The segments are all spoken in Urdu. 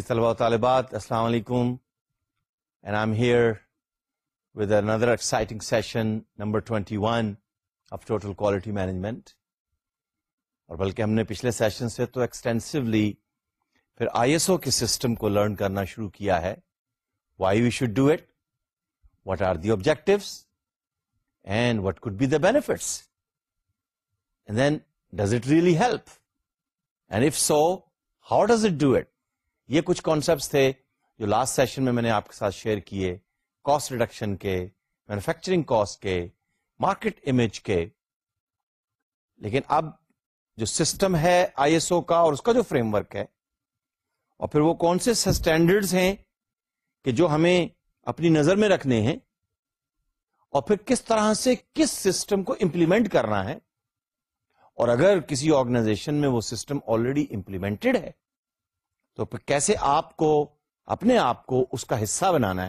عزیز طلباء و طالبات, السلام علیکم. And I'm here with another exciting session, number 21 of Total Quality Management. اور بلکہ ہم نے پچھلے سیشن سے تو ایکسٹینسولی پھر ISO کے سسٹم کو لرن کرنا شروع کیا ہے. Why we should do it, what are the objectives, and what could be the benefits. And then, does it really help? And if so, how does it do it? یہ کچھ کانسیپٹس تھے جو لاسٹ سیشن میں نے آپ کے ساتھ شیئر کیے, کاسٹ ریڈکشن کے, مینوفیکچرنگ کاسٹ کے, مارکیٹ امیج کے. لیکن اب جو سسٹم ہے ISO کا اور اس کا جو فریم ورک ہے, اور پھر وہ کون سے اسٹینڈرڈز ہیں کہ جو ہمیں اپنی نظر میں رکھنے ہیں, اور پھر کس طرح سے کس سسٹم کو امپلیمنٹ کرنا ہے, اور اگر کسی آرگنائزیشن میں وہ سسٹم آلریڈی امپلیمنٹڈ ہے تو پھر کیسے آپ کو اپنے آپ کو اس کا حصہ بنانا ہے.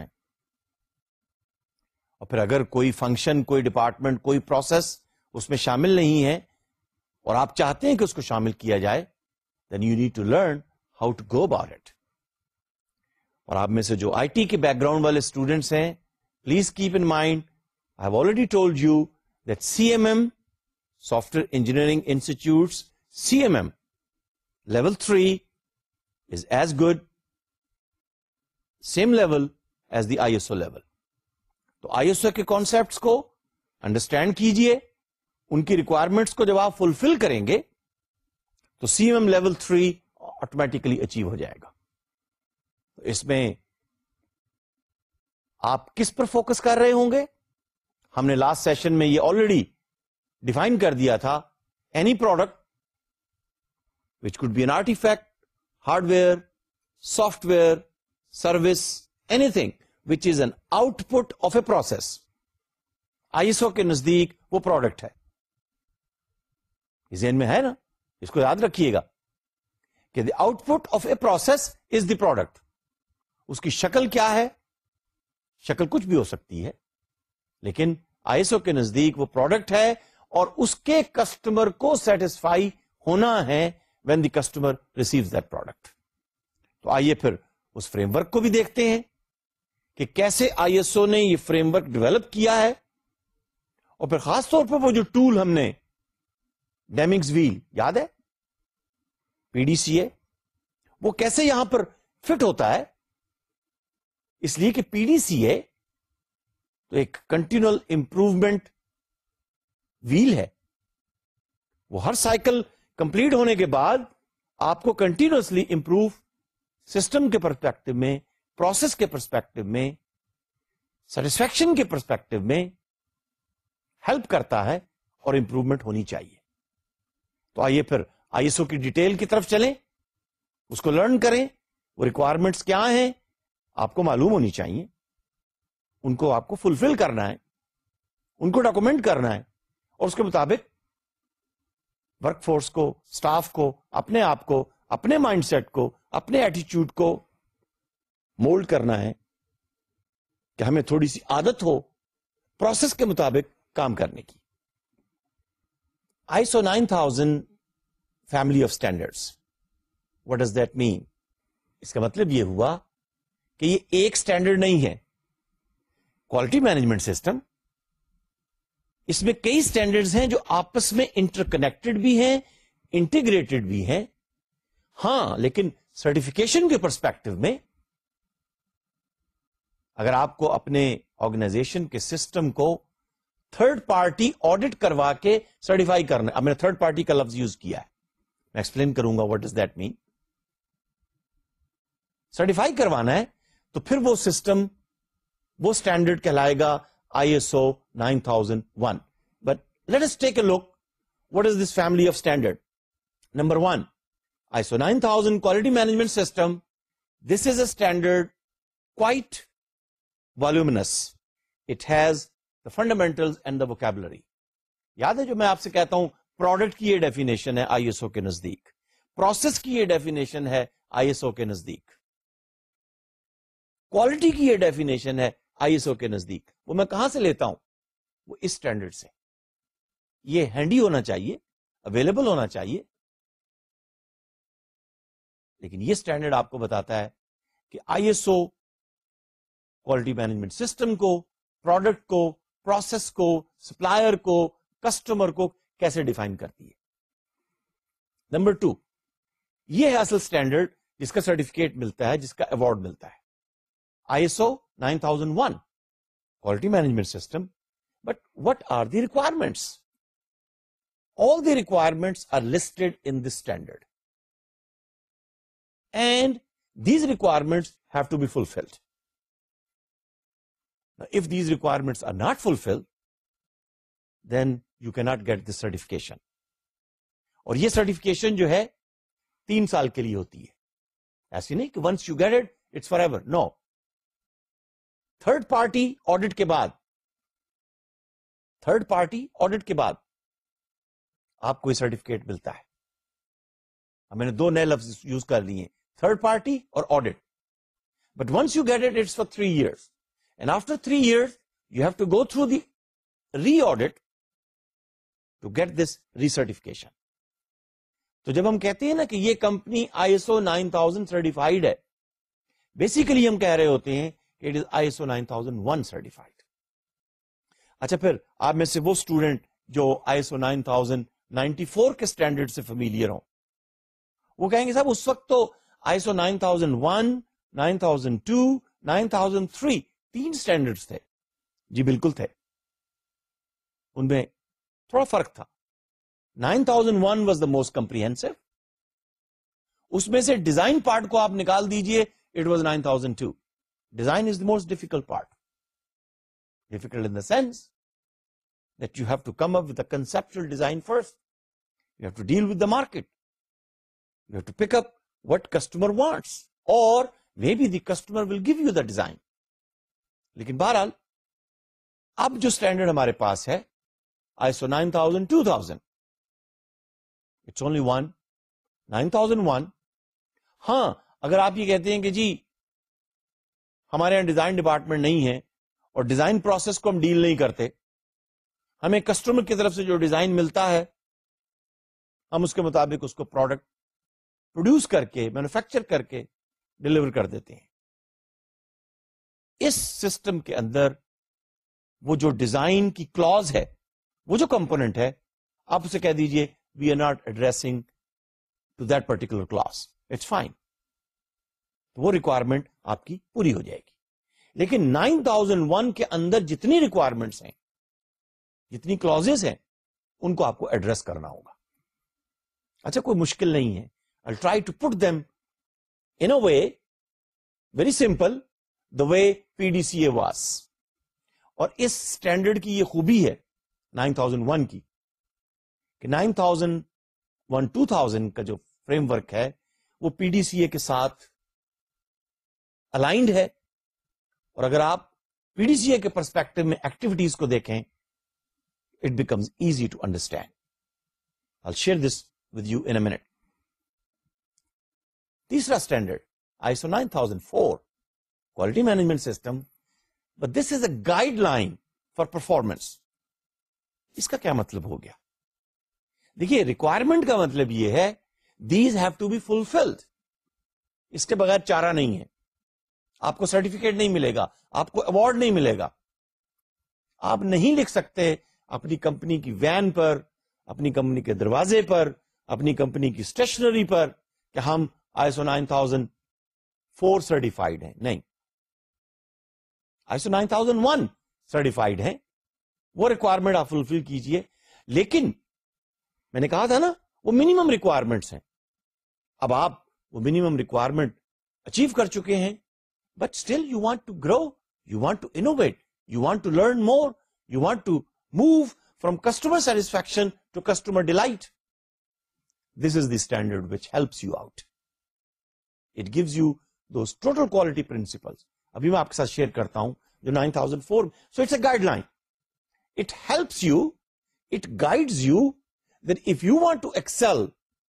اور پھر اگر کوئی فنکشن, کوئی ڈپارٹمنٹ, کوئی پروسیس اس میں شامل نہیں ہے اور آپ چاہتے ہیں کہ اس کو شامل کیا جائے, then you need to learn how to go about it. اور آپ میں سے جو IT کے بیک گراؤنڈ والے اسٹوڈنٹس ہیں, please keep in mind, I have already told you that CMM, Software Engineering Institute's CMM level 3 is as good, same level as the ISO level. تو ISO کے کانسیپٹس کو انڈرسٹینڈ کیجئے, ان کی ریکوائرمنٹس کو جب آپ فلفل کریں گے تو CMM لیول 3 آٹومیٹیکلی اچیو ہو جائے گا. اس میں آپ کس پر فوکس کر رہے ہوں گے؟ ہم نے لاسٹ سیشن میں یہ آلریڈی ڈیفائن کر دیا تھا. Any product which could be an artefact, hardware, software, service, anything which is an output of a process. ISO کے نزدیک وہ پروڈکٹ ہے. ذہن میں ہے نا, اس کو یاد رکھیے گا کہ the output of a process is the product. اس کی شکل کیا ہے؟ شکل کچھ بھی ہو سکتی ہے, لیکن ISO کے نزدیک وہ پروڈکٹ ہے, اور اس کے کسٹمر کو سیٹسفائی ہونا ہے when the customer receives that product. تو آئیے پھر اس فریم ورک کو بھی دیکھتے ہیں کہ کیسے ISO نے یہ فریم ورک ڈیولپ کیا ہے, اور پھر خاص طور پر وہ جو ٹول ہم نے ڈیمنگز ویل, یاد ہے, PDCA, وہ کیسے یہاں پر فٹ ہوتا ہے. اس لیے کہ PDCA تو ایک کنٹینیول امپروومنٹ ویل ہے. وہ ہر سائیکل کمپلیٹ ہونے کے بعد آپ کو کنٹینیوسلی امپروو سسٹم کے پرسپیکٹو میں, پروسیس کے پرسپیکٹو میں, سیٹسفیکشن کے پرسپیکٹو میں ہیلپ کرتا ہے, اور امپروومنٹ ہونی چاہیے. تو آئیے پھر ISO کی ڈیٹیل کی طرف چلیں, اس کو لرن کریں. وہ ریکوائرمنٹس کیا ہیں آپ کو معلوم ہونی چاہیے, ان کو آپ کو فلفل کرنا ہے, ان کو ڈاکومنٹ کرنا ہے, اور اس کے مطابق ورک فورس کو, سٹاف کو, اپنے آپ کو, اپنے مائنڈ سیٹ کو, اپنے ایٹیچیوڈ کو مولڈ کرنا ہے کہ ہمیں تھوڑی سی عادت ہو پروسیس کے مطابق کام کرنے کی. ISO 9000 family of standards, what does that mean? اس کا مطلب یہ ہوا کہ یہ ایک اسٹینڈرڈ نہیں ہے. کوالٹی مینجمنٹ سسٹم, اس میں کئی اسٹینڈرڈز ہیں جو آپس میں انٹر کنیکٹڈ بھی ہیں, انٹیگریٹڈ بھی ہیں. ہاں, لیکن سرٹیفکیشن کے پرسپیکٹو میں اگر آپ کو اپنے آرگنائزیشن کے سسٹم کو تھرڈ پارٹی آڈٹ کروا کے سرٹیفائی کرنا, اب میں نے تھرڈ پارٹی کا لفظ یوز کیا ہے, میں ایکسپلین کروں گا what does that mean. Certify کروانا ہے تو پھر وہ سسٹم, وہ اسٹینڈرڈ کہلائے گا ISO 9001. But let us take a look. What is this family of standard? Number 1, ISO 9000 Quality Management System. This is a standard quite voluminous. It has the fundamentals and the vocabulary. یاد ہے جو میں آپ سے کہتا ہوں پروڈکٹ کی یہ ڈیفینیشن ہے ISO کے نزدیک, پروسیس کی یہ ڈیفینیشن ہے ISO کے نزدیک, کوالٹی کی یہ ڈیفینیشن ہے ISO کے نزدیک. وہ میں کہاں سے لیتا ہوں؟ وہ اس اسٹینڈرڈ سے. یہ ہینڈی ہونا چاہیے, اویلیبل ہونا چاہیے, لیکن یہ اسٹینڈرڈ آپ کو بتاتا ہے کہ I S O quality management system کو, پروڈکٹ کو, پروسیس کو, سپلائر کو, کسٹمر کو کیسے ڈیفائن کرتی ہے. نمبر 2, یہ ہے اصل اسٹینڈرڈ جس کا سرٹیفکیٹ ملتا ہے, جس کا ایوارڈ ملتا ہے, I S O 9001 quality management system. But what are the requirements? All the requirements are listed in this standard. And these requirements have to be fulfilled. Now, if these requirements are not fulfilled, then you cannot get this certification. اور یہ certification جو ہے 3 سال کے لیے ہوتی ہے. ایسی نہیں کہ once you get it, it's forever. No. Third party audit کے بعد آپ کو یہ سرٹیفکیٹ ملتا ہے. میں نے 2 نئے لفظ یوز کر لیے, تھرڈ پارٹی اور audit. But once you get it, it's for 3 years. And after 3 years you have to go through the reaudit to get this recertification. تو جب ہم کہتے ہیں نا کہ یہ company I S O 9000 certified ہے, بیسیکلی ہم کہہ رہے ہوتے ہیں کہ it is I S O 9001 certified. اچھا, پھر آپ میں سے وہ اسٹوڈنٹ جو آئی ایس او 9094 کے اسٹینڈرڈ سے فیملیئر ہوں, وہ کہیں گے صاحب اس وقت تو آئی ایس او 9001, 9002, 9003 3 اسٹینڈرڈ تھے. جی بالکل تھے, ان میں تھوڑا فرق تھا. 9001 واز دا موسٹ کمپریہنسو. اس میں سے ڈیزائن پارٹ کو آپ نکال دیجئے, it was 9002. Design is the most difficult part. Difficult in the sense that you have to come up with a conceptual design first. You have to deal with the market. You have to pick up what customer wants, or maybe the customer will give you the design. لیکن بہرحال اب جو اسٹینڈرڈ ہمارے پاس ہے ISO 9000 2000, it's only one 9001. ہاں, اگر آپ یہ کہتے ہیں کہ جی ہمارے یہاں ڈیزائن ڈپارٹمنٹ نہیں ہے اور ڈیزائن پروسیس کو ہم ڈیل نہیں کرتے, ہمیں کسٹمر کی طرف سے جو ڈیزائن ملتا ہے ہم اس کے مطابق اس کو پروڈکٹ پروڈیوس کر کے, مینوفیکچر کر کے ڈلیور کر دیتے ہیں. اس سسٹم کے اندر وہ جو ڈیزائن کی کلوز ہے, وہ جو کمپوننٹ ہے, آپ اسے کہہ دیجئے we are not addressing to that particular class, it's fine. وہ ریکوائرمنٹ آپ کی پوری ہو جائے گی. لیکن 9001 کے اندر جتنی ریکوائرمنٹس ہیں, جتنی کلوزز ہیں, ان کو آپ کو ایڈریس کرنا ہوگا. اچھا, کوئی مشکل نہیں ہے. I'll try to put them in a way very simple, the way PDCA was. اور اس اسٹینڈرڈ کی یہ خوبی ہے 9001 کی کہ 9001 2000 کا جو فریم ورک ہے وہ PDCA کے ساتھ الائنڈ ہے. اور اگر آپ PDCA کے پرسپیکٹو میں ایکٹیویٹیز کو دیکھیں, it becomes easy to understand. I'll share this with you in a minute. تیسرا standard ISO 9004 quality management system, but this is a guideline for performance. اس کا کیا مطلب ہو گیا؟ دیکھیے, ریکوائرمنٹ کا مطلب یہ ہے these have to be fulfilled. اس کے بغیر چارہ نہیں ہے. آپ کو سرٹیفکیٹ نہیں ملے گا, آپ کو ایوارڈ نہیں ملے گا. آپ نہیں لکھ سکتے اپنی کمپنی کی وین پر, اپنی کمپنی کے دروازے پر, اپنی کمپنی کی اسٹیشنری پر کہ ہم ISO 9004 سرٹیفائڈ ہیں. نہیں, ISO 9001 سرٹیفائڈ ہیں. وہ ریکوائرمنٹ آپ فلفل کیجئے. لیکن میں نے کہا تھا نا, وہ منیمم ریکوائرمنٹس ہیں. اب آپ وہ منیمم ریکوائرمنٹ اچیو کر چکے ہیں, but still you want to grow, you want to innovate, you want to learn more, you want to move from customer satisfaction to customer delight. This is the standard which helps you out. It gives you those total quality principles. ابھی میں آپ کے ساتھ شیئر کرتا ہوں جو 9004. So it's a guideline. It helps you, it guides you that if you want to excel,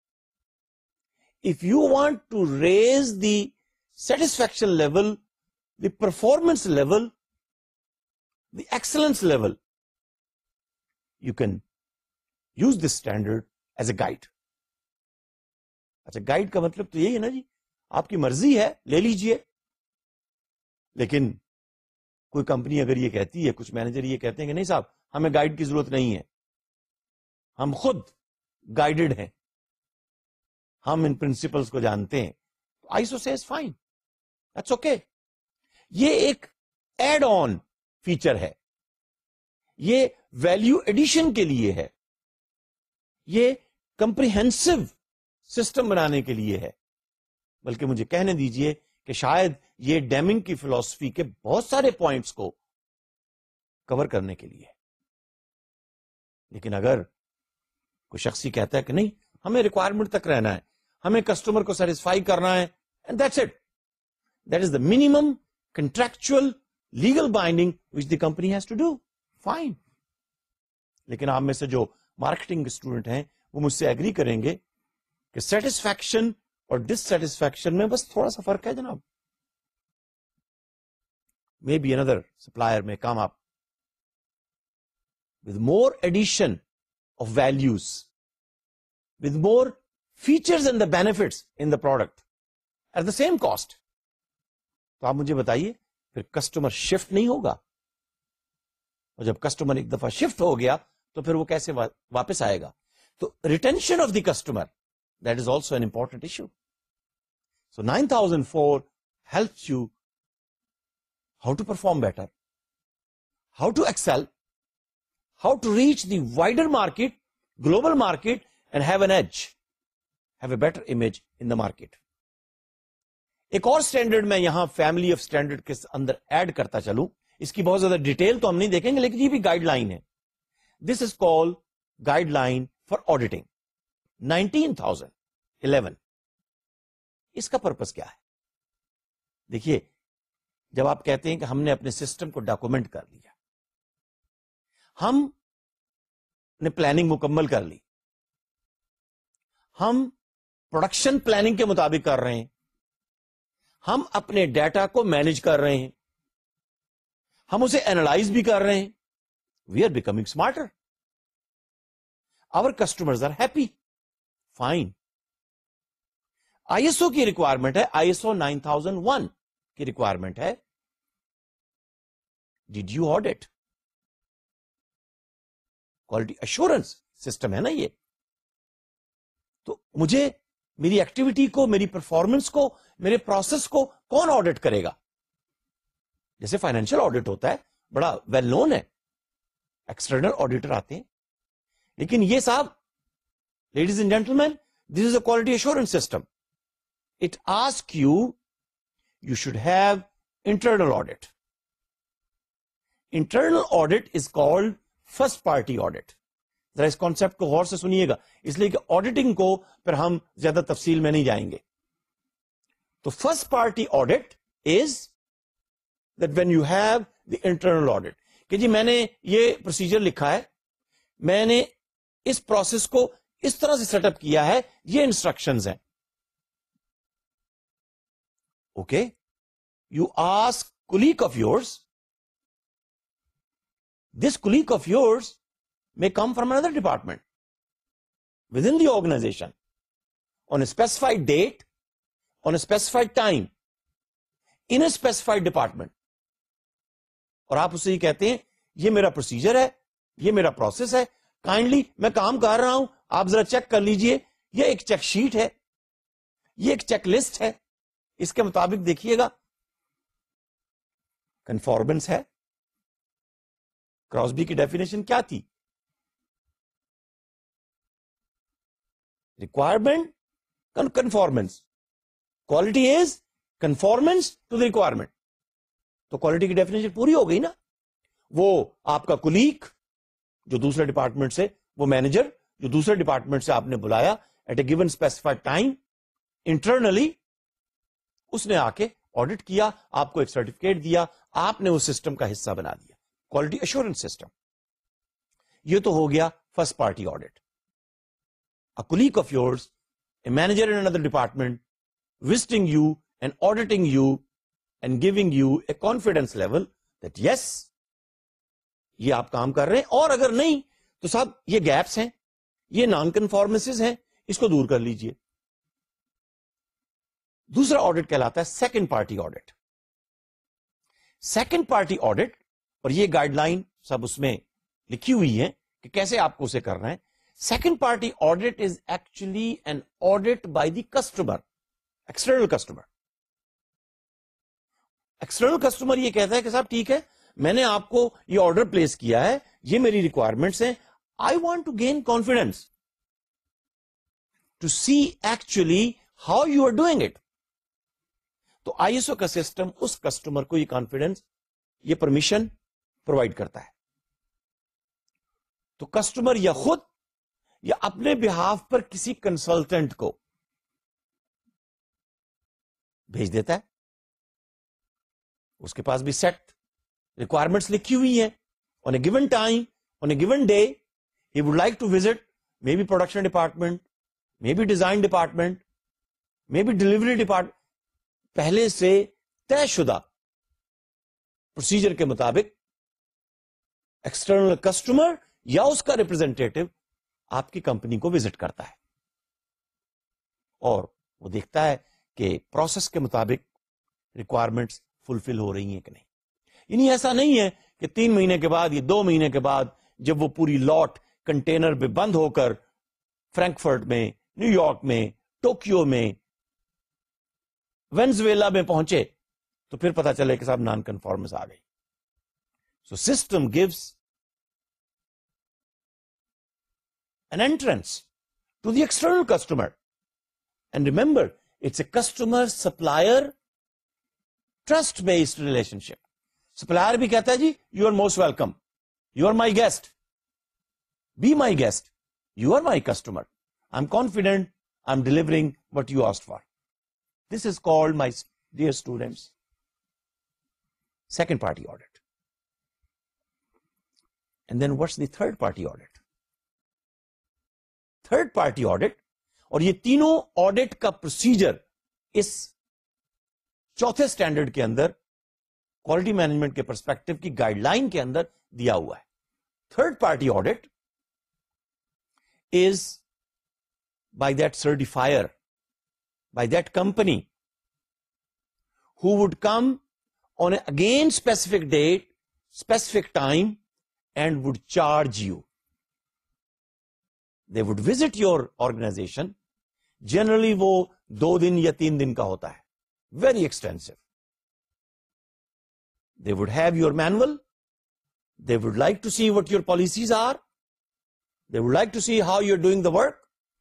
if you want to raise the satisfaction level, the performance level, the excellence level, you can use this standard as a guide. اچھا, گائیڈ کا مطلب تو یہی ہے نا جی, آپ کی مرضی ہے لے لیجئے, لیکن کوئی کمپنی اگر یہ کہتی ہے, کچھ مینیجر یہ کہتے ہیں کہ نہیں صاحب ہمیں گائیڈ کی ضرورت نہیں ہے, ہم خود گائیڈڈ ہیں, ہم ان پرنسپلس کو جانتے ہیں, ISO says fine, that's okay. یہ ایک ایڈ آن فیچر ہے, یہ ویلیو ایڈیشن کے لیے ہے, یہ کمپریہنسو سسٹم بنانے کے لیے ہے, بلکہ مجھے کہنے دیجئے کہ شاید یہ ڈیمنگ کی فلسفی کے بہت سارے پوائنٹس کو کور کرنے کے لیے. لیکن اگر کوئی شخصی کہتا ہے کہ نہیں ہمیں ریکوائرمنٹ تک رہنا ہے, ہمیں کسٹمر کو سیٹسفائی کرنا ہے, and that's it, that is the minimum contractual legal binding which the company has to do, fine. لیکن آپ میں سے جو مارکیٹنگ اسٹوڈنٹ ہیں وہ مجھ سے ایگری کریں گے کہ سیٹسفیکشن اور ڈسسیٹسفیکشن میں بس تھوڑا سا فرق ہے جناب. May be another supplier may come up with more addition of values, with more features and the benefits in the product at the same cost. تو آپ مجھے بتائیے پھر کسٹمر شفٹ نہیں ہوگا, اور جب کسٹمر ایک دفعہ شفٹ ہو گیا تو پھر وہ کیسے واپس آئے گا؟ تو retention of the customer, that is also an important issue. So 9004 helps you how to perform better, how to excel, how to reach the wider market, global market, and have an edge, have a better image in the market. ایک اور اسٹینڈرڈ میں یہاں فیملی آف اسٹینڈرڈ کے اندر ایڈ کرتا چلوں, اس کی بہت زیادہ ڈیٹیل تو ہم نہیں دیکھیں گے, لیکن یہ بھی گائیڈ لائن ہے. This is call guideline for auditing 19,011. اس کا پرپس کیا ہے؟ دیکھیے, جب آپ کہتے ہیں کہ ہم نے اپنے سسٹم کو ڈاکومنٹ کر لیا, ہم نے پلاننگ مکمل کر لی, ہم پروڈکشن پلاننگ کے مطابق کر رہے ہیں, ہم اپنے ڈیٹا کو مینج کر رہے ہیں, ہم اسے اینالائز بھی کر رہے ہیں, we are becoming smarter, our customers are happy, fine. ISO کی ریکوائرمنٹ ہے, ISO 9001 کی ریکوائرمنٹ ہے, did you audit? Quality assurance system ہے نا یہ. تو مجھے میری ایکٹیویٹی کو, میری پرفارمنس کو, میرے پروسیس کو کون آڈٹ کرے گا؟ جیسے فائنینشیل آڈٹ ہوتا ہے, بڑا ویل نون ہے, ایکسٹرنل آڈیٹر آتے ہیں. لیکن یہ صاحب, ladies and gentlemen, this is a quality assurance system. It ask you, you should have internal audit. Internal audit is called first party audit. ذرا اس کانسیپٹ کو غور سے سنیے گا, اس لیے کہ آڈیٹنگ کو پھر ہم زیادہ تفصیل میں نہیں جائیں گے. تو first party audit is that when you have the internal audit, کہ جی میں نے یہ پروسیجر لکھا ہے, میں نے اس پروسیس کو اس طرح سے سیٹ اپ کیا ہے, یہ انسٹرکشنز ہیں. Okay, you ask colleague of yours, this colleague of yours may come from another department within the organization on a specified date, on a specified time, in a specified department. اور آپ اسے یہ کہتے ہیں یہ میرا پروسیجر ہے, یہ میرا پروسیس ہے, کائنڈلی میں کام کر رہا ہوں, آپ ذرا چیک کر لیجئے, یہ ایک چیک شیٹ ہے, یہ ایک چیک لسٹ ہے, اس کے مطابق دیکھیے گا. کنفارمنس ہے. کراسبی کی ڈیفینیشن کیا تھی؟ Requirement conformance. Quality is conformance to the requirement. تو کوالٹی کی ڈیفینیشن پوری ہو گئی نا. وہ آپ کا کولیگ جو دوسرے ڈپارٹمنٹ سے, وہ مینیجر جو دوسرے ڈپارٹمنٹ سے آپ نے بلایا at a given specified time, internally اس نے آ کے آڈٹ کیا, آپ کو ایک سرٹیفکیٹ دیا, آپ نے اس سسٹم کا حصہ بنا دیا. Quality assurance system. یہ تو ہو گیا first party audit. A colleague of yours, a manager in another department, visiting you and auditing you and giving you a confidence level that yes, یہ آپ کام کر رہے ہیں, اور اگر نہیں تو صاحب یہ گیپس ہیں, یہ نان کنفارمنسز ہیں, اس کو دور کر لیجئے. دوسرا آڈٹ کہلاتا ہے second party audit. Second party audit, اور یہ گائیڈ لائن سب اس میں لکھی ہوئی ہے کہ کیسے آپ کو اسے کرنا ہے. Second party audit is actually an audit by the customer, external customer. External customer یہ کہتا ہے کہ صاحب ٹھیک ہے, میں نے آپ کو یہ آرڈر پلیس کیا ہے, یہ میری ریکوائرمنٹس ہیں, I want to gain confidence to see actually how you are doing it. تو آئی ایس او کا سسٹم اس کسٹمر کو یہ کانفیڈینس, یہ پرمیشن پرووائڈ کرتا ہے. تو کسٹمر یا خود یا اپنے بہاف پر کسی کنسلٹنٹ کو بھیج دیتا ہے. اس کے پاس بھی سیٹ ریکوائرمنٹس لکھی ہوئی ہیں. On a given time, on a given day, he would like to visit may be production department, may be design department, may be delivery department. پہلے سے طے شدہ پروسیجر کے مطابق ایکسٹرنل کسٹمر یا اس کا ریپرزینٹیٹو آپ کی کمپنی کو وزٹ کرتا ہے اور وہ دیکھتا ہے کہ پروسیس کے مطابق ریکوائرمنٹس فلفل ہو رہی ہیں کہ نہیں. یعنی ایسا نہیں ہے کہ 3 مہینے کے بعد یا 2 مہینے کے بعد جب وہ پوری لاٹ کنٹینر پہ بند ہو کر فرینکفرٹ میں, نیو یارک میں, ٹوکیو میں, وینزویلا میں پہنچے تو پھر پتا چلے کہ صاحب نان کنفارمنس آ گئی. So system gives an entrance to the external customer, and remember it's a customer supplier trust based relationship. Supplier بھی کہتا ہے جی you are most welcome, you are my guest, be my guest, you are my customer, I'm confident I'm delivering what you asked for. This is called, my dear students, second party audit. And then what's the third party audit? Third party audit, اور یہ تینوں آڈٹ کا پروسیجر اس چوتھے سٹینڈرڈ کے اندر کوالٹی مینجمنٹ کے پرسپیکٹو کی گائیڈ لائن کے اندر دیا ہوا ہے. Third party audit is by that certifier, by that company who would come on again specific date, specific time and would charge you. They would visit your organization. Generally وہ 2 دن یا 3 دن کا ہوتا ہے. Very extensive. They would have your manual. They would like to see what your policies are. They would like to see how you're doing the work.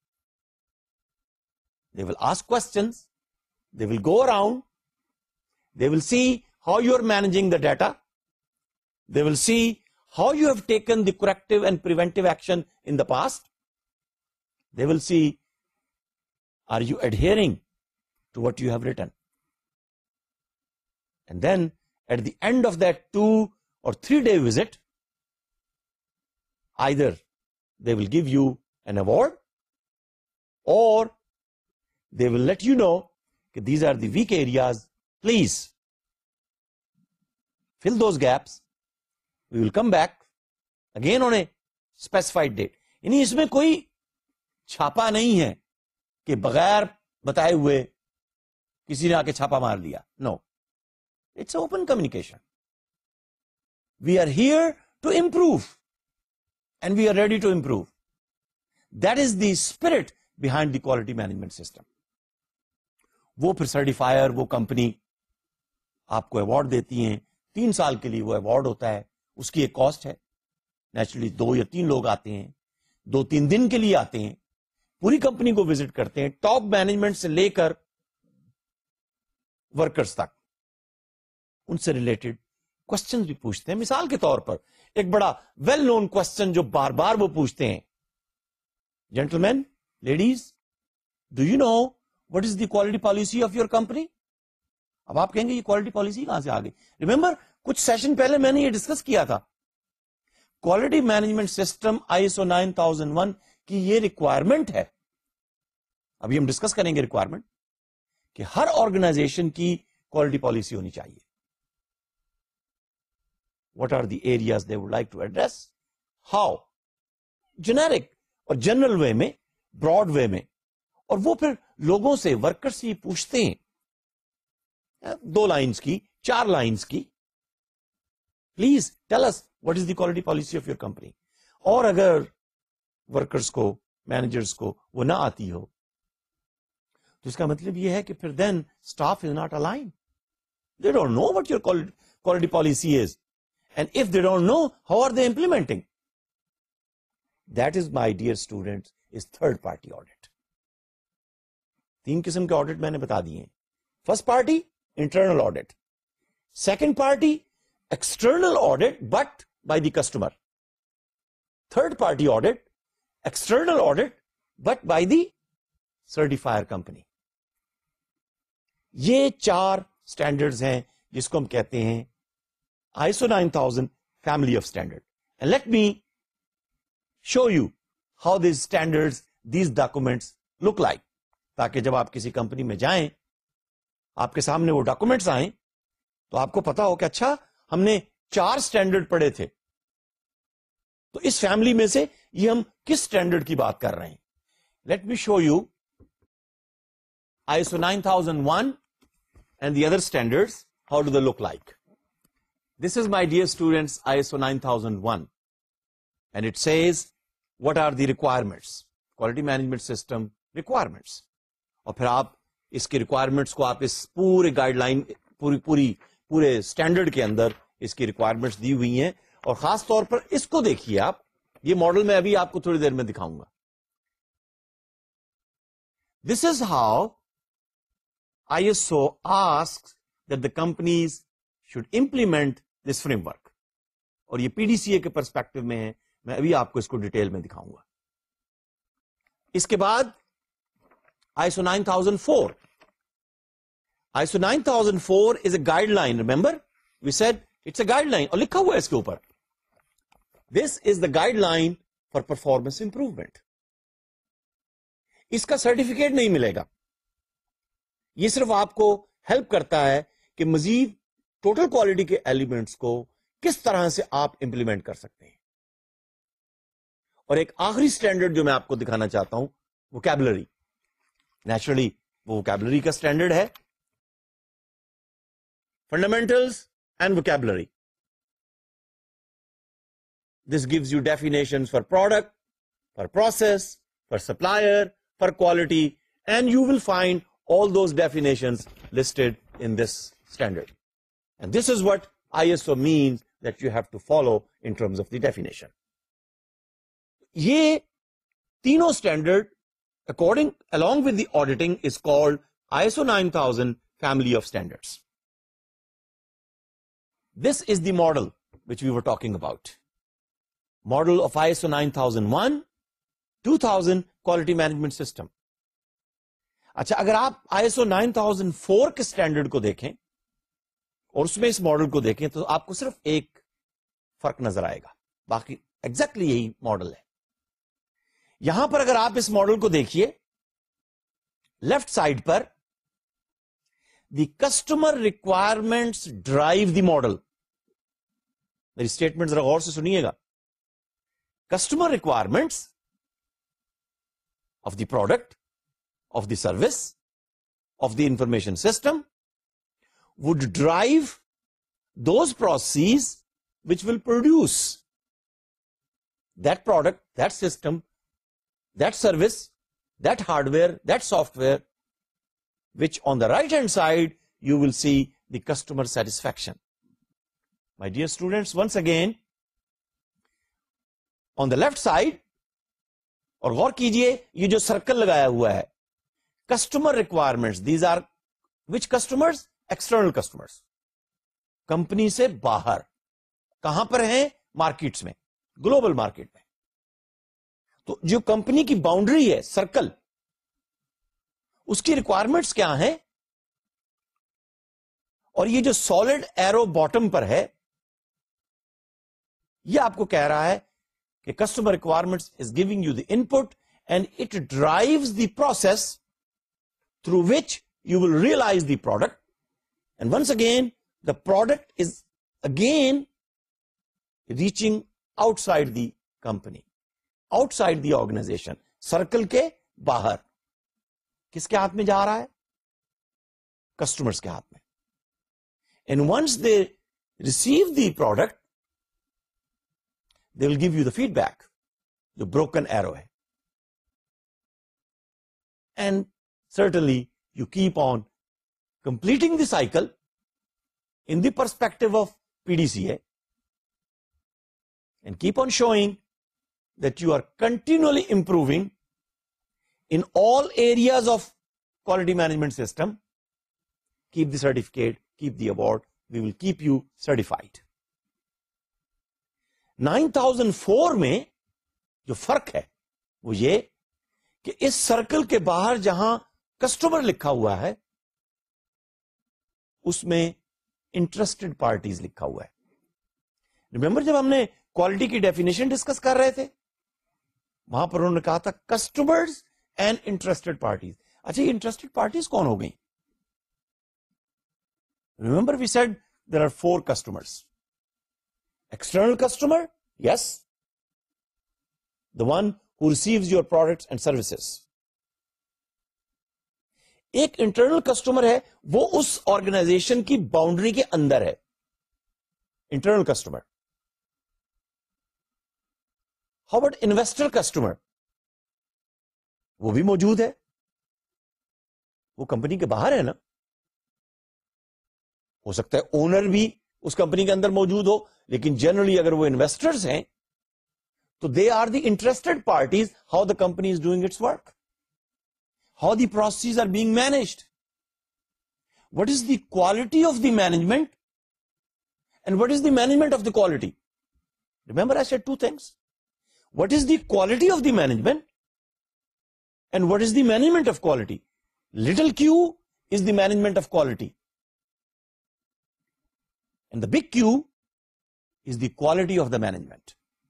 They will ask questions. They will go around. They will see how you're managing the data. They will see how you have taken the corrective and preventive action in the past. They will see, are you adhering to what you have written? And then at the end of that 2 or 3 day visit, either they will give you an award or they will let you know that these are the weak areas. Please fill those gaps. We will come back again on a specified date. یعنی اس میں کوئی چھاپا نہیں ہے کہ بغیر بتائے ہوئے کسی نے آ کے چھاپا مار لیا. No, it's open communication. We are here to improve and we are ready to improve. That is the spirit behind the quality management system. وہ پھر سرٹیفائر, وہ کمپنی آپ کو ایوارڈ دیتی ہیں. 3 سال کے لیے وہ ایوارڈ ہوتا ہے, اس کی ایک کاسٹ ہے. نیچرلی 2 یا 3 لوگ آتے ہیں, 2-3 دن کے لیے آتے ہیں, پوری کمپنی کو وزٹ کرتے ہیں, ٹاپ مینجمنٹ سے لے کر ورکرز تک, ان سے ریلیٹڈ کوسچن بھی پوچھتے ہیں. مثال کے طور پر ایک بڑا ویل نون کوسچن جو بار بار وہ پوچھتے ہیں, gentleman, ladies, do you know what is the quality policy of your company? اب آپ کہیں گے یہ کوالٹی پالیسی کہاں سے آ گئی؟ ریمبر کچھ سیشن پہلے میں نے یہ ڈسکس کیا تھا. کوالٹی مینجمنٹ سسٹم ISO 9001 کی یہ ریکوائرمنٹ ہے. ابھی ہم ڈسکس کریں گے ریکوائرمنٹ کہ ہر آرگنائزیشن کی کوالٹی پالیسی ہونی چاہیے. What are the areas they would like to address, how, generic اور جنرل وے میں, براڈ وے میں. اور وہ پھر لوگوں سے, ورکر سے پوچھتے ہیں 2 لائنز کی, 4 لائنز کی, please tell us what is the quality policy of your company. اور اگر ورکرز کو, مینیجرز کو وہ نہ آتی ہو تو اس کا مطلب یہ ہے کہ پھر then staff is not align. They don't know what your quality policy is. And if they don't know, how are they implementing? That is, my dear students, is third party audit. 3 قسم کے audit میں نے بتا دیے ہیں. First party, internal audit. Second party, external audit, but by the customer. Third party audit, external audit, but by the certifier company. یہ 4 اسٹینڈرڈز ہیں جس کو ہم کہتے ہیں ISO 9000 family of standard. And let me show you how these standards, these documents look like, تاکہ جب آپ کسی کمپنی میں جائیں, آپ کے سامنے وہ ڈاکومینٹس آئیں تو آپ کو پتا ہو کہ اچھا ہم نے 4 اسٹینڈرڈ پڑھے تھے, تو اس فیملی میں سے یہ ہم کس اسٹینڈرڈ کی بات کر رہے ہیں. Let me show you ISO 9001 and the other standards, how do they look like? This is, my dear students, ISO 9001, and it says what are the requirements, quality management system requirements. اور پھر آپ اس کی requirements کو آپ اس پورے گائیڈ لائن, پورے اسٹینڈرڈ کے اندر اس کی requirements دی ہوئی ہیں. اور خاص طور پر اس کو دیکھیے آپ, یہ ماڈل میں ابھی آپ کو تھوڑی دیر میں دکھاؤں گا. This is how ISO asks that the companies should implement this framework. اور یہ PDCA کے پرسپیکٹو میں ہے, میں ابھی آپ کو اس کو ڈیٹیل میں دکھاؤں گا. اس کے بعد ISO 9004. ISO 9004 is a guideline. Remember, we said it's a guideline. اور لکھا ہوا ہے اس کے اوپر, this is the guideline for performance improvement. اس کا سرٹیفکیٹ نہیں ملے گا, یہ صرف آپ کو ہیلپ کرتا ہے کہ مزید ٹوٹل کوالٹی کے ایلیمنٹس کو کس طرح سے آپ امپلیمنٹ کر سکتے ہیں. اور ایک آخری اسٹینڈرڈ جو میں آپ کو دکھانا چاہتا ہوں, ووکیبلری. نیچرلی وہ ووکیبلری کا اسٹینڈرڈ ہے, fundamentals and vocabulary. This gives you definition for product, for process, for supplier, for quality, and you will find all those definitions listed in this standard. And this is what ISO means that you have to follow in terms of the definition. یہ تینوں standard along with the auditing is called ISO 9000 family of standards. This is the model which we were talking about. Model of ISO 9001, 2000 quality management system. اچھا, اگر آپ ISO 9004 کے اسٹینڈرڈ کو دیکھیں اور اس میں اس ماڈل کو دیکھیں تو آپ کو صرف ایک فرق نظر آئے گا, باقی ایگزیکٹلی یہی ماڈل ہے. یہاں پر اگر آپ اس ماڈل کو دیکھیے, لیفٹ سائڈ پر the customer requirements drive the model. میری اسٹیٹمنٹ ذرا غور سے سنیے گا. Customer requirements of the product, of the service, of the information system would drive those processes which will produce that product, that system, that service, that hardware, that software, which on the right hand side you will see the customer satisfaction. My dear students, once again, on the left side, اور غور کیجئے یہ جو سرکل لگایا ہوا ہے, customer requirements, these are which customers, external customers, company سے باہر. کہاں پر ہیں؟ مارکیٹس میں, گلوبل مارکیٹ میں. تو جو کمپنی کی باؤنڈری ہے, سرکل, اس کی ریکوائرمنٹس کیا ہیں؟ اور یہ جو سالڈ ایرو باٹم پر ہے, یہ آپ کو کہہ رہا ہے کہ customer requirements is giving you the input and it drives the process through which you will realize the product. And once again, the product is again reaching outside the company, outside the organization. Circle کے باہر. کس کے ہاتھ میں جا رہا ہے؟ Customers کے ہاتھ میں. And once they receive the product, they will give you the feedback, the broken arrow hai. And certainly you keep on completing the cycle in the perspective of PDCA and keep on showing that you are continually improving in all areas of quality management system. Keep the certificate, keep the award, we will keep you certified. 9004 میں جو فرق ہے وہ یہ کہ اس سرکل کے باہر جہاں کسٹمر لکھا ہوا ہے اس میں انٹرسٹڈ پارٹیز لکھا ہوا ہے. ریمبر جب ہم نے کوالٹی کی ڈیفینیشن ڈسکس کر رہے تھے وہاں پر انہوں نے کہا تھا کسٹمرز اینڈ انٹرسٹڈ پارٹیز. اچھا یہ انٹرسٹڈ پارٹیز کون ہو گئی؟ Remember we said there are 4 customers. External customer, yes, the one who receives your products and services. ایک انٹرنل کسٹمر ہے وہ اس آرگنائزیشن کی باؤنڈری کے اندر ہے. Internal customer. How about investor customer? وہ بھی موجود ہے, وہ کمپنی کے باہر ہے نا. ہو سکتا ہے اونر بھی اس کمپنی کے اندر موجود ہو, لیکن جنرلی اگر وہ انویسٹرز ہیں تو they are the interested parties. How the company is doing its work, how the processes are being managed, what is the quality of the management, and what is the management of the quality. Remember I said 2 things. What is the quality of the management and what is the management of quality. Little q is the management of quality and the big Q is the quality of the management.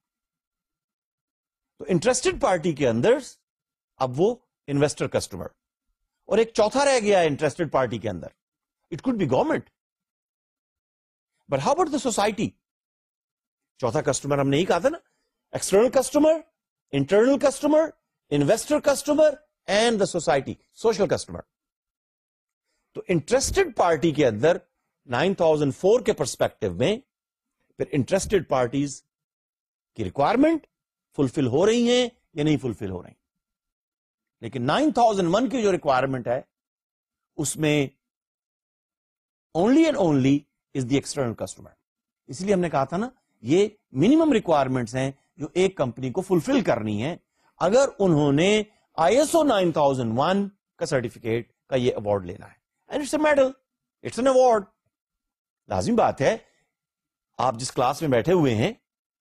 تو انٹرسٹڈ پارٹی کے اندر اب وہ انویسٹر کسٹمر, اور ایک چوتھا رہ گیا ہے انٹرسٹڈ پارٹی کے اندر. It could be government, but how about the society. چوتھا کسٹمر ہم نے ہی کہا تھا نا, external customer, internal customer, investor customer and the society, social customer. تو انٹرسٹڈ پارٹی کے اندر 9004 کے پرسپیکٹو میں پھر انٹرسٹڈ پارٹیز کی ریکوائرمنٹ فلفل ہو رہی ہیں یا نہیں فلفل ہو رہی. لیکن 9001 کی جو ریکوائرمنٹ ہے اس میں only and only is the external customer. اس لیے ہم نے کہا تھا نا یہ منیمم ریکوائرمنٹس ہیں جو ایک کمپنی کو فلفل کرنی ہے اگر انہوں نے ISO 9001 کا سرٹیفکیٹ کا یہ ایوارڈ لینا ہے. And it's a medal, it's an award. لازم بات ہے آپ جس کلاس میں بیٹھے ہوئے ہیں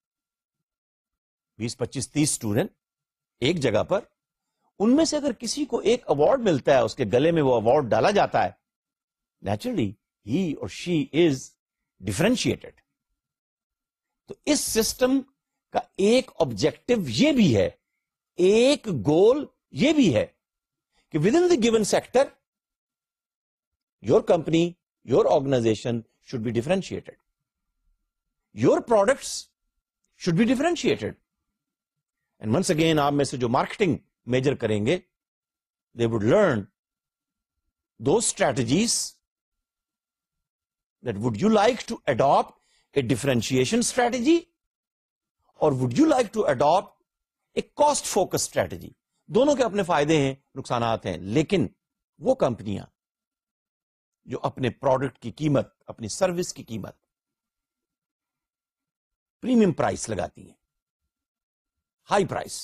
20 25 30 اسٹوڈنٹ ایک جگہ پر, ان میں سے اگر کسی کو ایک ایوارڈ ملتا ہے, اس کے گلے میں وہ ایوارڈ ڈالا جاتا ہے, نیچرلی ہی اور شی از ڈفرینشیٹڈ. تو اس سسٹم کا ایک آبجیکٹو یہ بھی ہے, ایک گول یہ بھی ہے کہ with in the given sector your company, your organisation should be differentiated. Your products should be differentiated. And once again, آپ میں سے جو marketing major کریں گے, they would learn those strategies that would you like to adopt a differentiation strategy or would you like to adopt a cost focused strategy. دونوں کے اپنے فائدے ہیں, نقصانات ہیں, لیکن وہ کمپنیاں جو اپنے پروڈکٹ کی قیمت, اپنی سروس کی قیمت پریمیم پرائس لگاتی ہیں, ہائی پرائس,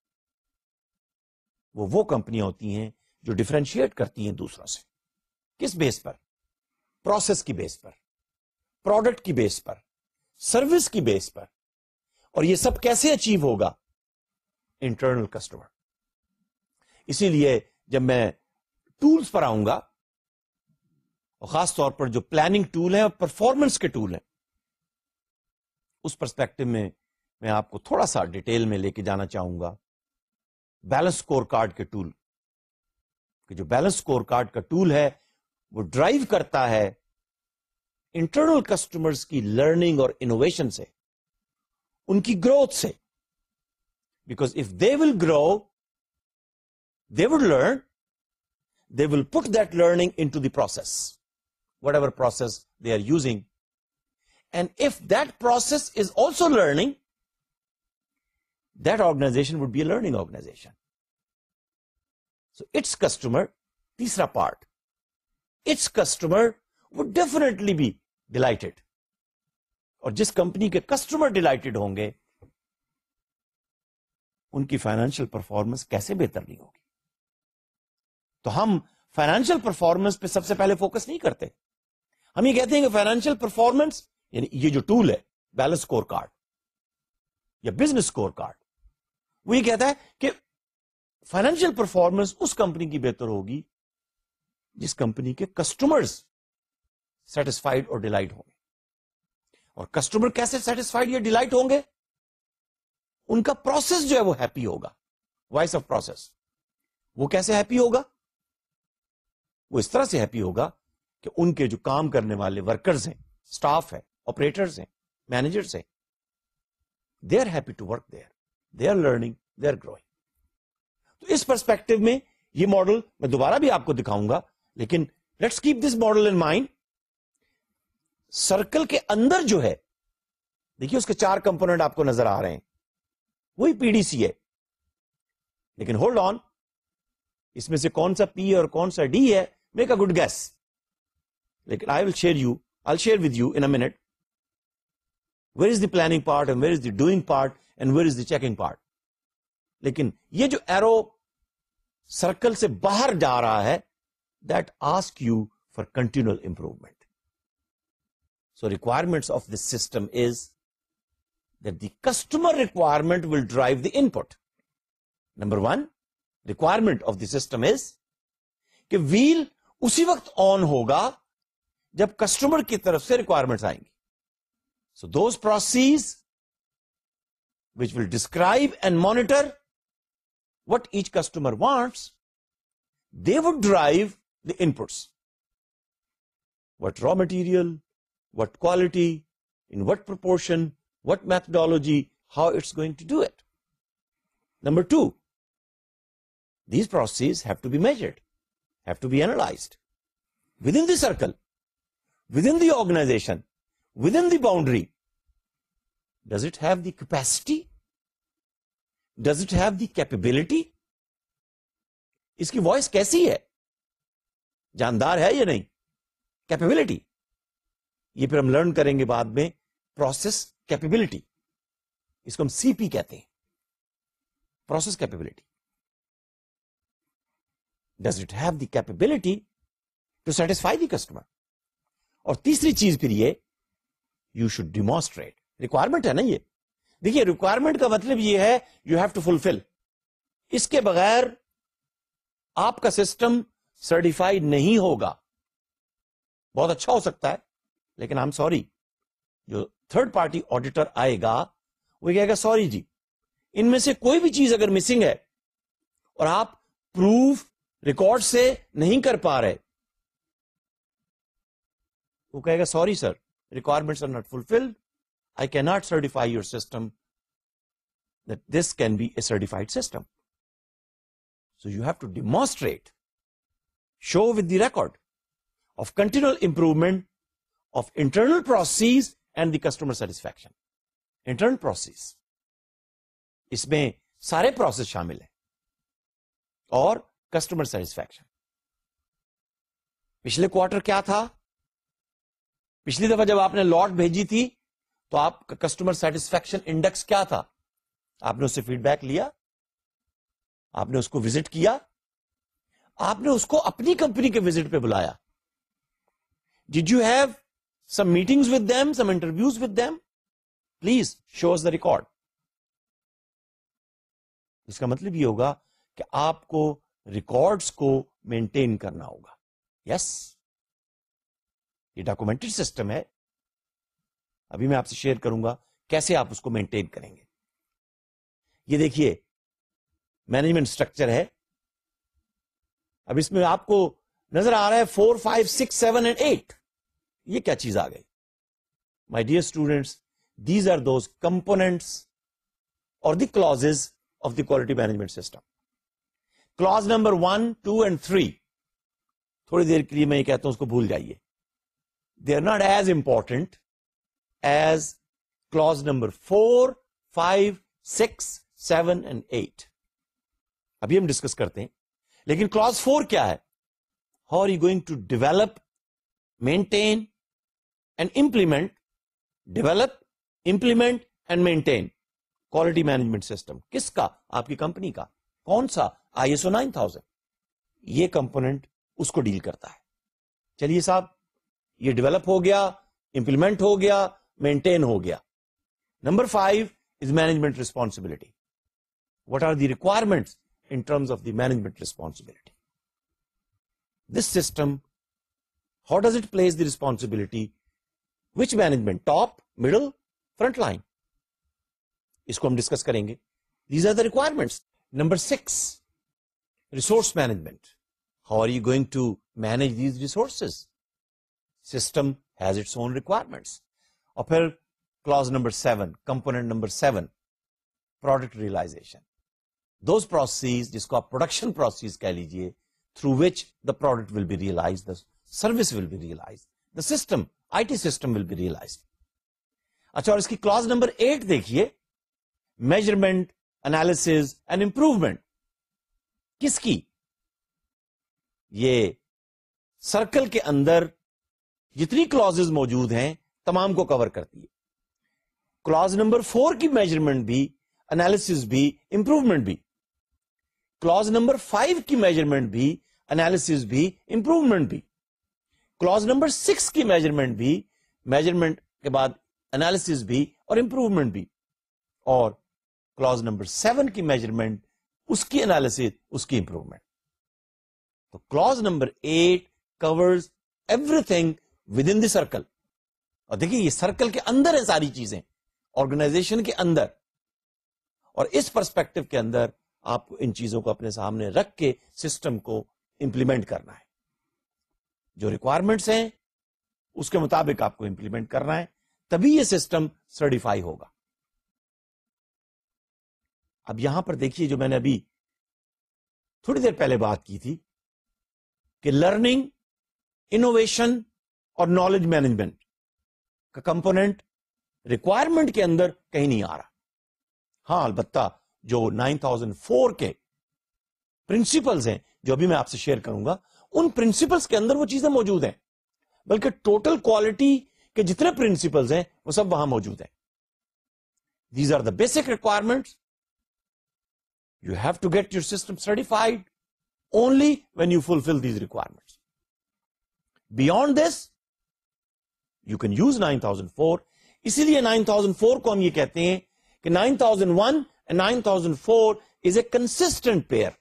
وہ کمپنیاں ہوتی ہیں جو ڈیفرینشیٹ کرتی ہیں دوسروں سے. کس بیس پر؟ پروسیس کی بیس پر, پروڈکٹ کی بیس پر, سروس کی بیس پر. اور یہ سب کیسے اچیو ہوگا؟ Internal customer. اسی لیے جب میں ٹولز پر آؤں گا, اور خاص طور پر جو پلاننگ ٹول ہے اور پرفارمنس کے ٹول ہیں, اس پرسپیکٹو میں آپ کو تھوڑا سا ڈیٹیل میں لے کے جانا چاہوں گا. بیلنس سکور کارڈ کے ٹول, کہ جو بیلنس سکور کارڈ کا ٹول ہے وہ ڈرائیو کرتا ہے انٹرنل کسٹمرز کی لرننگ اور انوویشن سے, ان کی گروتھ سے. Because of they will grow, they will learn, they will put that learning into the process, whatever process they are using. And if that process is also learning, that organization would be a learning organization. So its customer, تیسرا part, its customer would definitely be delighted. اور جس کمپنی کے کسٹمر ڈیلائٹڈ ہوں گے ان کی فائنینشیل پرفارمنس کیسے بہتر نہیں ہوگی. تو ہم فائنینشیل پرفارمنس پہ سب سے پہلے فوکس نہیں کرتے. ہم یہ کہتے ہیں کہ فائنینشیل پرفارمنس یعنی یہ جو ٹول ہے بیلنس اسکور کارڈ یا بزنس اسکور کارڈ, وہ یہ کہتا ہے کہ فائنینشیل پرفارمنس اس کمپنی کی بہتر ہوگی جس کمپنی کے کسٹمرز سیٹسفائیڈ اور ڈیلائٹ ہوں گے. اور کسٹمر کیسے سیٹسفائیڈ یا ڈیلائٹ ہوں گے؟ ان کا پروسیس جو ہے وہ ہیپی ہوگا. وائس آف پروسیس وہ کیسے ہیپی ہوگا؟ وہ اس طرح سے ہیپی ہوگا کہ ان کے جو کام کرنے والے ورکرز ہیں, سٹاف ہے, آپریٹرز ہیں, مینیجرز ہیں, they are happy to work there, they are learning, they are growing. تو اس پرسپیکٹو میں یہ ماڈل میں دوبارہ بھی آپ کو دکھاؤں گا, لیکن let's keep this model in mind. Circle کے اندر جو ہے دیکھیے اس کے 4 کمپوننٹ آپ کو نظر آ رہے ہیں, وہی پی ڈی سی ہے, لیکن ہولڈ آن, اس میں سے کون سا پی اور کون سا ڈی ہے, میک اے گڈ گیس. لیکن I share with you in a minute where is the planning part and where is the doing part and where is the checking part. لیکن یہ جو ایرو سرکل سے باہر جا رہا ہے, that ask you for continual improvement. So requirements of this system is that the customer requirement will drive the input. Number 1, requirement of the system is کہ wheel اسی وقت on ہوگا جب customer کی طرف سے requirements آئیں گی. So those processes which will describe and monitor what each customer wants, they would drive the inputs. What raw material, what quality, in what proportion, what methodology, how it's going to do it. Number 2, these processes have to be measured, have to be analyzed within the circle, within the organization, within the boundary. Does it have the capacity? Does it have the capability? اس کی وائس کیسی ہے, جاندار ہے یا نہیں؟ کیپیبلٹی, یہ پھر ہم لرن کریں گے بعد میں. پروسیس کیپیبلٹی, اس کو ہم سی پی کہتے ہیں, process capability. Does it have the capability to satisfy the customer? اور تیسری چیز پھر یہ, یو شوڈ ڈیمونسٹریٹ. ریکوائرمنٹ ہے نا یہ, دیکھیے ریکوائرمنٹ کا مطلب یہ ہے یو ہیو ٹو فلفل. اس کے بغیر آپ کا سسٹم سرٹیفائڈ نہیں ہوگا. بہت اچھا ہو سکتا ہے, لیکن آئی ایم سوری, جو تھرڈ پارٹی آڈیٹر آئے گا وہ کہے گا سوری جی, ان میں سے کوئی بھی چیز اگر مسنگ ہے اور آپ پروف ریکارڈ سے نہیں کر پا رہے, وہ کہے گا sorry sir, requirements are not fulfilled, I can not certify your system that this can be a certified system. So you have to demonstrate, show with the record of continual improvement of internal processes and the customer satisfaction. Internal process, اس میں سارے پروسیس شامل ہیں, اور کسٹمر سیٹسفیکشن. پچھلے کوارٹر کیا تھا؟ پچھلی دفعہ جب آپ نے لاٹ بھیجی تھی تو آپ کا کسٹمر سیٹسفیکشن انڈیکس کیا تھا؟ آپ نے اس سے فیڈ بیک لیا, آپ نے اس کو وزٹ کیا, آپ نے اس کو اپنی کمپنی کے وزٹ پہ بلایا. Did you have some meetings with them, some interviews with them? Please show us the record. اس کا مطلب یہ ہوگا کہ آپ کو ریکارڈز کو مینٹین کرنا ہوگا. یس, یہ ڈاکومنٹڈ سسٹم ہے, ابھی میں آپ سے شیئر کروں گا کیسے آپ اس کو مینٹین کریں گے. یہ دیکھیے مینجمنٹ اسٹرکچر ہے. اب اس میں آپ کو نظر آ رہا ہے 4, 5, 6, 7 and 8. یہ کیا چیز آ گئی؟ My dear students, these are those components اور the clauses of the quality management system. Clause number 1, 2 and 3, تھوڑی دیر کے لیے میں یہ کہتا ہوں اس کو بھول جائیے. They are not as important as clause number 4, 5, 6, 7 and 8 ابھی ہم ڈسکس کرتے ہیں. لیکن کلاس 4 کیا ہے؟ How are you going to develop, maintain and implement, develop, implement and maintain quality management system. کس کا؟ آپ کی کمپنی کا. کون سا؟ ISO 9000. یہ کمپوننٹ اس کو ڈیل کرتا ہے. چلیے صاحب, یہ ڈیولپ ہو گیا, امپلیمنٹ ہو گیا, مینٹین ہو گیا. Number 5 is management responsibility. What are the requirements in terms of the management responsibility? This system, how does it place the responsibility? Which management? Top, middle, front line? اس کو ہم ڈسکس کریں گے. These are the requirements. Number 6, resource management. How are you going to manage these resources? System has its own requirements. اور پھر clause number 7, component number 7, product realization. Those processes, جس کو آپ production process کہہ لیجئے, through which the product will be realized, the service will be realized, the system, IT system will be realized. اچھا, اور اس کی clause number 8 دیکھیے, measurement, analysis and improvement. کس کی؟ یہ سرکل کے اندر جتنی clauses موجود ہیں تمام کو کور کرتی ہے. کلاز نمبر 4 کی میجرمنٹ بھی, انالیسس بھی, امپروومنٹ بھی. کلاز نمبر 5 کی میجرمنٹ بھی, انالیسس بھی, امپروومنٹ بھی. کلاز نمبر 6 کی میجرمنٹ بھی, میجرمنٹ کے بعد انالیسس بھی اور امپروومنٹ بھی. اور کلاز نمبر 7 کی میجرمنٹ, اس کی انالیسس, اس کی امپروومنٹ. تو clause number 8 covers everything with in the circle. اور دیکھیے, یہ سرکل کے اندر ہے ساری چیزیں, آرگنائزیشن کے اندر. اور اس پرسپیکٹو کے اندر آپ کو ان چیزوں کو اپنے سامنے رکھ کے سسٹم کو امپلیمنٹ کرنا ہے. جو ریکوائرمنٹس ہیں اس کے مطابق آپ کو امپلیمنٹ کرنا ہے, تبھی یہ سسٹم سرٹیفائی ہوگا. اب یہاں پر دیکھیے, جو میں نے ابھی تھوڑی دیر پہلے بات کی تھی کہ لرننگ, انوویشن اور نالج مینجمنٹ کا کمپوننٹ ریکوائرمنٹ کے اندر کہیں نہیں آ رہا. ہاں, البتہ جو 9004 کے پرنسپلز ہیں جو ابھی میں آپ سے شیئر کروں گا, ان پرنسپلز کے اندر وہ چیزیں موجود ہیں. بلکہ ٹوٹل کوالٹی کے جتنے پرنسپلز ہیں وہ سب وہاں موجود ہیں. These are the basic requirements. You have to get your system certified only when you fulfil these requirements. Beyond this you can use 9004. اسی لیے 9004 کو ہم یہ کہتے ہیں کہ 9001 and 9004 is a consistent pair.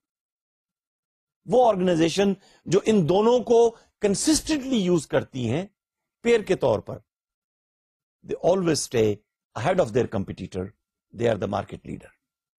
وہ آرگنائزیشن جو ان دونوں کو کنسسٹنٹلی یوز کرتی ہیں پیئر کے طور پر, they always stay ahead of their competitor. They are the market leader.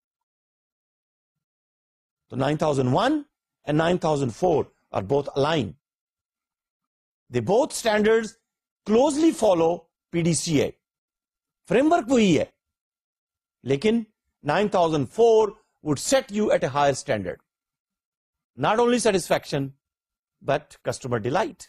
So 9001 and 9004 are both aligned. They both standards closely follow PDCA. Framework وہی ہے, لیکن 9004 would set you at a higher standard. Not only satisfaction, but customer delight.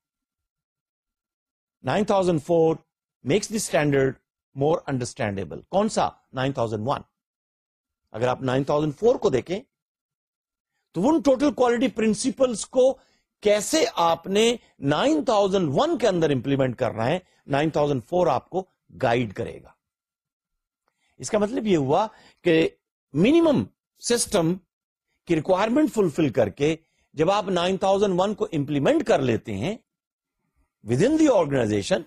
9004 makes the standard more understandable. کون سا؟ 9001. اگر آپ 9004 کو دیکھیں تو ان ٹوٹل کوالٹی پرنسپلز کو کیسے آپ نے 9001 کے اندر امپلیمنٹ کرنا ہے, 9004 آپ کو گائیڈ کرے گا. اس کا مطلب یہ ہوا کہ منیمم سسٹم کی ریکوائرمنٹ فلفل کر کے جب آپ 9001 کو امپلیمنٹ کر لیتے ہیں with in the organization,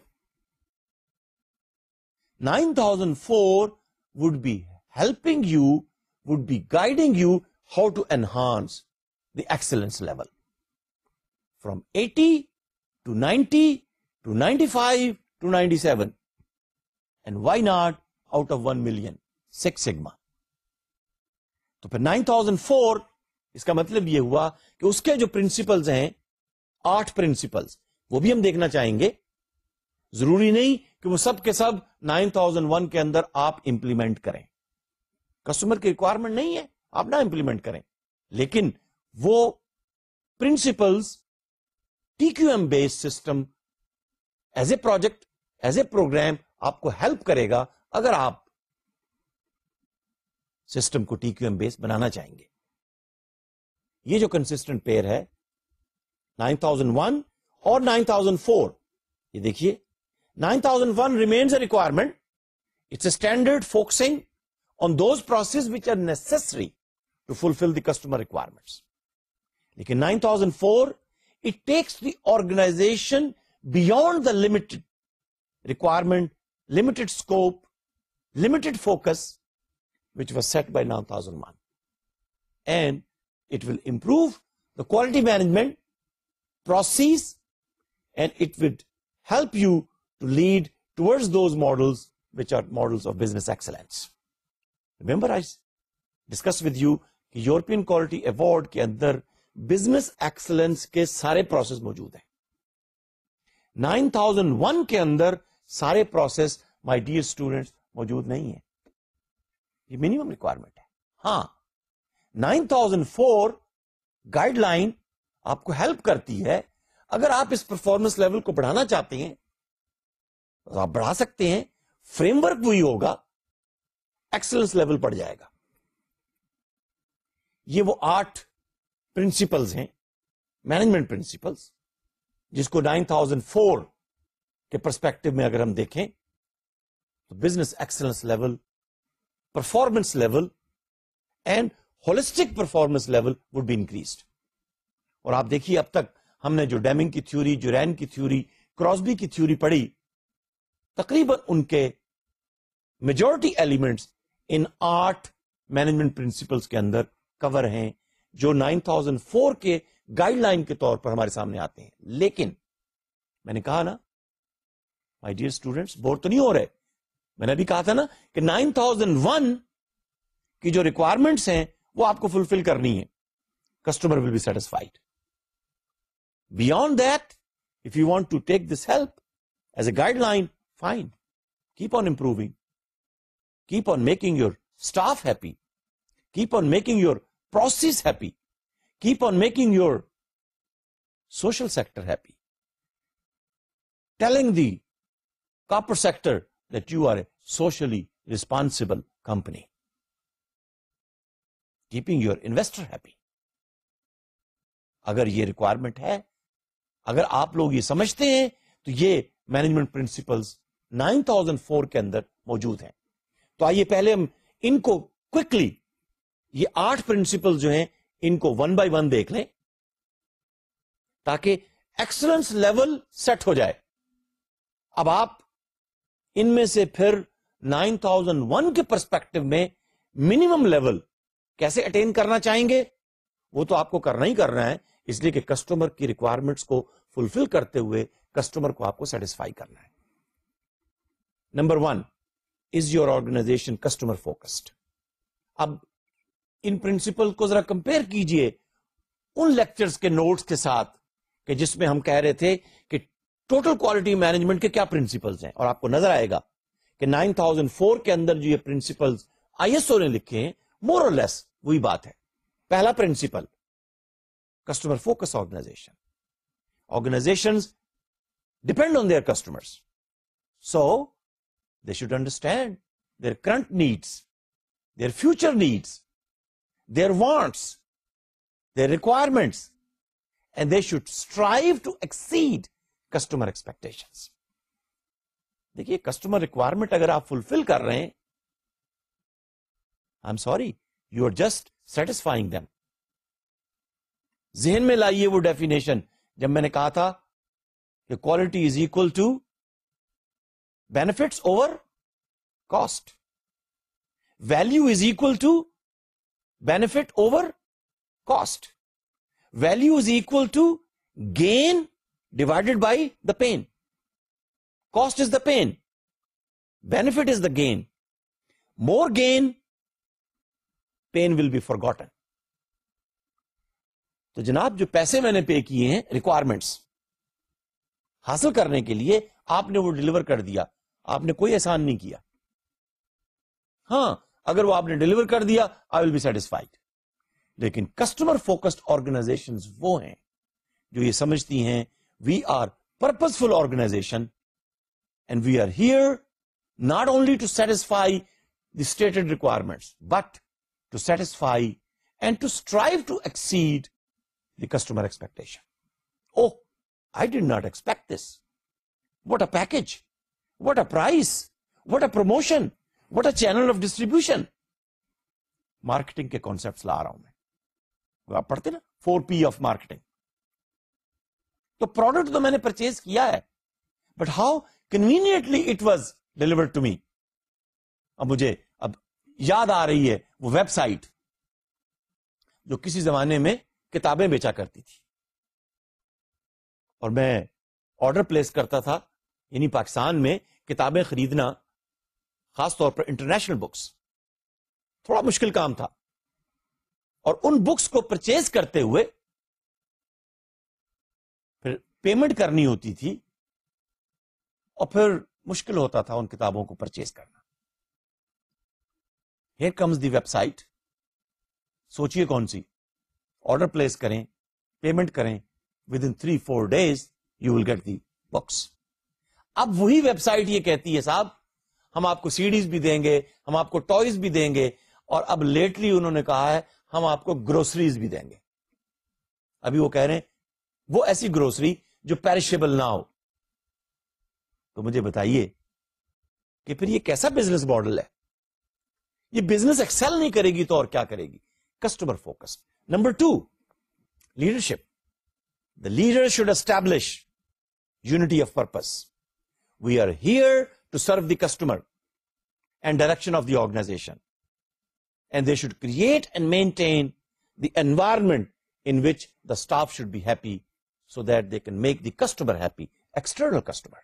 9004 would be helping you, would be guiding you how to enhance the excellence level from 80 to 90 to 95 to 97, and why not out of 1 million, 6 sigma. تو پھر 9004 اس کا مطلب یہ ہوا کہ اس کے جو پرنسپلز ہیں 8 پرنسپلز, وہ بھی ہم دیکھنا چاہیں گے. ضروری نہیں کہ وہ سب کے سب 9001 کے اندر آپ امپلیمنٹ کریں, کسٹمر کی ریکوائرمنٹ نہیں ہے آپ نہ امپلیمنٹ کریں, لیکن وہ principles TQM based system as a project, as a program آپ کو ہیلپ کرے گا اگر آپ سسٹم کو TQM بیس بنانا چاہیں گے. یہ جو کنسسٹنٹ پیئر ہے 9001 اور 9004, یہ دیکھیے 9001 remains a requirement. It's a standard focusing on those processes which are necessary to fulfill the customer requirements. لیکن 9004 it takes the organization beyond the limited requirement, limited scope, limited focus which was set by 9001, and it will improve the quality management process, and it would help you to lead towards those models which are models of business excellence. Remember I discussed with you کہ یورپین کوالٹی ایوارڈ کے اندر بزنس ایکسلنس کے سارے پروسیس موجود ہیں. 9001 کے اندر سارے پروسیس مائی ڈیئر اسٹوڈنٹس موجود نہیں ہیں. یہ منیمم ریکوائرمنٹ ہے. ہاں 9004 گائیڈ لائن آپ کو ہیلپ کرتی ہے. اگر آپ اس پرفارمنس لیول کو بڑھانا چاہتے ہیں تو آپ بڑھا سکتے ہیں. فریم ورک وہی ہوگا, ایکسلنس لیول بڑھ جائے گا. یہ وہ 8 پرنسپلز ہیں, مینجمنٹ پرنسپلز, جس کو 9004 کے پرسپیکٹو میں اگر ہم دیکھیں تو business excellence level, performance level and holistic performance level would be increased. اور آپ دیکھیے اب تک ہم نے جو ڈیمنگ کی تھیوری, جورین کی تھیوری, کراسبی کی تھیوری پڑھی, تقریباً ان کے میجورٹی ایلیمنٹس ان 8 مینجمنٹ پرنسپلز کے اندر کور ہیں جو 9004 کے گائیڈ لائن کے طور پر ہمارے سامنے آتے ہیں. لیکن میں نے کہا نا مائی ڈیئر اسٹوڈنٹس, بور تو نہیں ہو رہے, میں نے ابھی کہا تھا نا کہ 9001 کی جو ریکوائرمنٹس ہیں وہ آپ کو فلفل کرنی ہے. Customer will be satisfied. Beyond that if you want to take this help as a guideline, fine, keep on improving, keep on making your staff happy, keep on making your process happy, keep on making your social sector happy, telling the corporate sector that you are a socially responsible company, keeping your investor happy. اگر یہ ریکوائرمنٹ ہے, اگر آپ لوگ یہ سمجھتے ہیں تو یہ مینجمنٹ پرنسپلز 9004 کے اندر موجود ہیں. تو آئیے پہلے ہم ان کو کوئکلی, یہ 8 پرنسپل جو ہیں ان کو 1 بائی 1 دیکھ لیں تاکہ ایکسلنس لیول سیٹ ہو جائے. اب آپ ان میں سے پھر 9001 کے پرسپیکٹو میں منیمم لیول کیسے اٹین کرنا چاہیں گے, وہ تو آپ کو کرنا ہی کرنا ہے, اس لیے کہ کسٹمر کی ریکوائرمنٹس کو فلفل کرتے ہوئے کسٹمر کو آپ کو سیٹسفائی کرنا ہے. Number 1, is your organization customer focused. اب ان پرنسپل کو ذرا کمپیئر کیجئے ان لیکچرز کے نوٹس کے ساتھ کہ جس میں ہم کہہ رہے تھے کہ ٹوٹل کوالٹی مینجمنٹ کے کیا پرنسپلز ہیں, اور آپ کو نظر آئے گا کہ 9004 کے اندر جو یہ پرنسپلز ISO نے لکھے ہیں مور اور لیس وہی بات ہے. پہلا principle, customer focus organization. Organizations depend on their customers, so they should understand their current needs, their future needs, their wants, their requirements, and they should strive to exceed customer expectations. دیکھیے کسٹمر ریکوائرمنٹ اگر آپ فلفل کر رہے ہیں, I'm sorry, you are just satisfying them. ذہن میں لائیے وہ ڈیفینیشن جب میں نے کہا تھا کہ quality is equal to benefits over cost, value is equal to benefit over cost, value is equal to gain divided by the pain. Cost is the pain, benefit is the gain. More gain, pain will be forgotten. تو جناب جو پیسے میں نے پے کیے ہیں ریکوائرمنٹس حاصل کرنے کے لیے, آپ نے وہ ڈیلیور کر دیا, آپ نے کوئی احسان نہیں کیا. ہاں اگر وہ آپ نے ڈیلیور کر دیا آئی ول بی سیٹسفائڈ. لیکن کسٹمر فوکسڈ آرگنائزیشنز وہ ہیں جو یہ سمجھتی ہیں we are purposeful organization and we are here not only to satisfy the stated requirements, but to satisfy and to strive to exceed the customer expectation. Oh, I did not expect this. What a package, what a price, what a promotion, what a channel of distribution. Marketing کے کانسیپٹس لا رہا ہوں میں. آپ پڑھتے نا 4P آف مارکیٹنگ. تو پروڈکٹ تو میں نے پرچیز کیا ہے, but how conveniently it was delivered to me. اب مجھے یاد آ رہی ہے وہ ویب سائٹ جو کسی زمانے میں کتابیں بیچا کرتی تھی, اور میں آرڈر پلیس کرتا تھا, یعنی پاکستان میں کتابیں خریدنا, خاص طور پر انٹرنیشنل بکس, تھوڑا مشکل کام تھا. اور ان بکس کو پرچیز کرتے ہوئے پھر پیمنٹ کرنی ہوتی تھی, اور پھر مشکل ہوتا تھا ان کتابوں کو پرچیز کرنا. Here comes the web site. سوچئے کون سی, آرڈر پلیس کریں, پیمنٹ کریں, within 3-4 days you will get the books. اب وہی ویب سائٹ یہ کہتی ہے صاحب ہم آپ کو CDs بھی دیں گے, ہم آپ کو ٹوائز بھی دیں گے, اور اب لیٹلی انہوں نے کہا ہے ہم آپ کو گروسریز بھی دیں گے. ابھی وہ کہہ رہے ہیں وہ ایسی گروسری جو پیرشیبل نہ ہو. تو مجھے بتائیے کہ پھر یہ کیسا بزنس ماڈل ہے؟ یہ بزنس ایکسل نہیں کرے گی تو اور کیا کرے گی؟ Customer focus. Number 2, leadership. The leader should establish unity of purpose. We are here to serve the customer and direction of the organization. And they should create and maintain the environment in which the staff should be happy so that they can make the customer happy, external customer.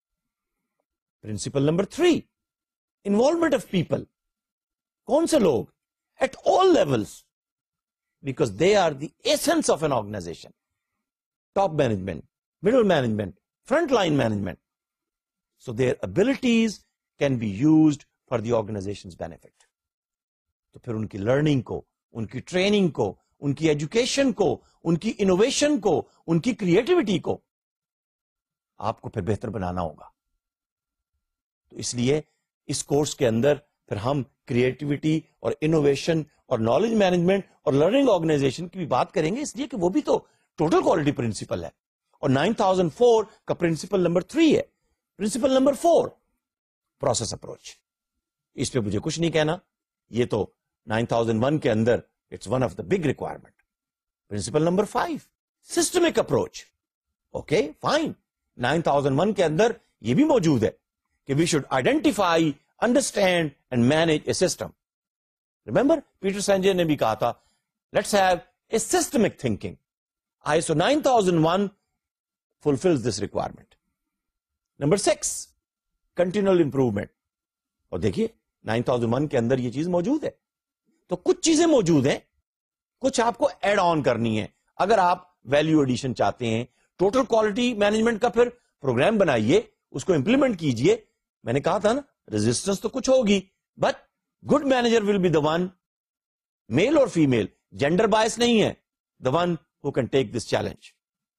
Principle number 3, involvement of people. کون سے لوگ؟ At all levels, because they are the essence of an organization. Top management, middle management, frontline management. So their abilities can be used for the organization's benefit. تو پھر ان کی لرننگ کو, ان کی ٹریننگ کو, ان کی ایجوکیشن کو, ان کی انوویشن کو, ان کی کریٹیوٹی کو آپ کو پھر بہتر بنانا ہوگا. تو اس لیے اس کورس کے اندر پھر ہم کریٹیوٹی اور انوویشن اور نالج مینجمنٹ اور لرننگ آرگنائزیشن کی بھی بات کریں گے, اس لیے کہ وہ بھی تو ٹوٹل کوالٹی پرنسپل ہے. اور 9004 کا پرنسپل نمبر 3 ہے. Principle number 4, process approach. اس پہ مجھے کچھ نہیں کہنا, یہ تو 9001 کے اندر it's one of the big requirement. Principle number 5, systemic approach. Okay fine, 9001 کے اندر یہ بھی موجود ہے کہ we should identify, understand and manage a system. Remember, Peter Senge نے بھی کہا تھا, let's have a systemic thinking. ISO 9001 fulfills this requirement. Number 6, continual improvement. اور دیکھیے 9001 کے اندر یہ چیز موجود ہے. تو کچھ چیزیں موجود ہیں, کچھ آپ کو ایڈ آن کرنی ہے. اگر آپ ویلیو ایڈیشن چاہتے ہیں, ٹوٹل کوالٹی مینجمنٹ کا پھر پروگرام بنائیے, اس کو امپلیمنٹ کیجئے. میں نے کہا تھا نا ریزسٹنس تو کچھ ہوگی, but good manager will be the one, male اور فیمیل, جینڈر بائس نہیں ہے, the one who can take this challenge.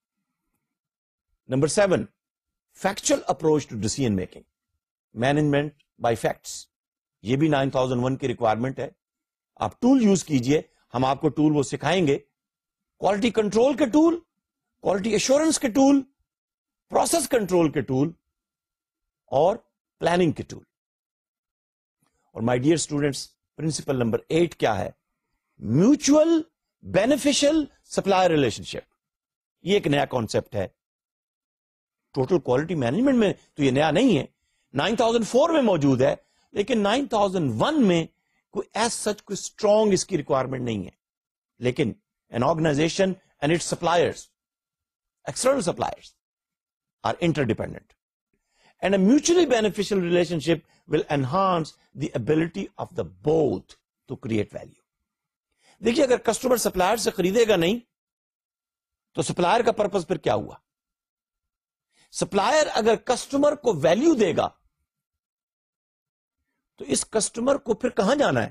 Number 7, factual approach to decision making, management by facts. یہ بھی 9001 کی ریکوائرمنٹ ہے. آپ ٹول یوز کیجئے, ہم آپ کو ٹول وہ سکھائیں گے, کوالٹی کنٹرول کے ٹول, کوالٹی ایشورنس کے ٹول, پروسیس کنٹرول کے ٹول, اور پلاننگ کے ٹول. اور my dear students, principle number 8 کیا ہے؟ Mutual beneficial supplier relationship. یہ ایک نیا کانسیپٹ ہے ٹوٹل کوالٹی مینجمنٹ میں, تو یہ نیا نہیں ہے, 9004 میں موجود ہے, لیکن 9001 میں کوئی ایز سچ کوئی اسٹرانگ اس کی ریکوائرمنٹ نہیں ہے. لیکن an organization and its suppliers, external suppliers, are interdependent. And a mutually beneficial relationship will enhance the ability of the both to create value. دیکھیے اگر کسٹمر سپلائر سے خریدے گا نہیں تو سپلائر کا پرپز پھر کیا ہوا؟ سپلائر اگر کسٹمر کو ویلیو دے گا تو اس کسٹمر کو پھر کہاں جانا ہے؟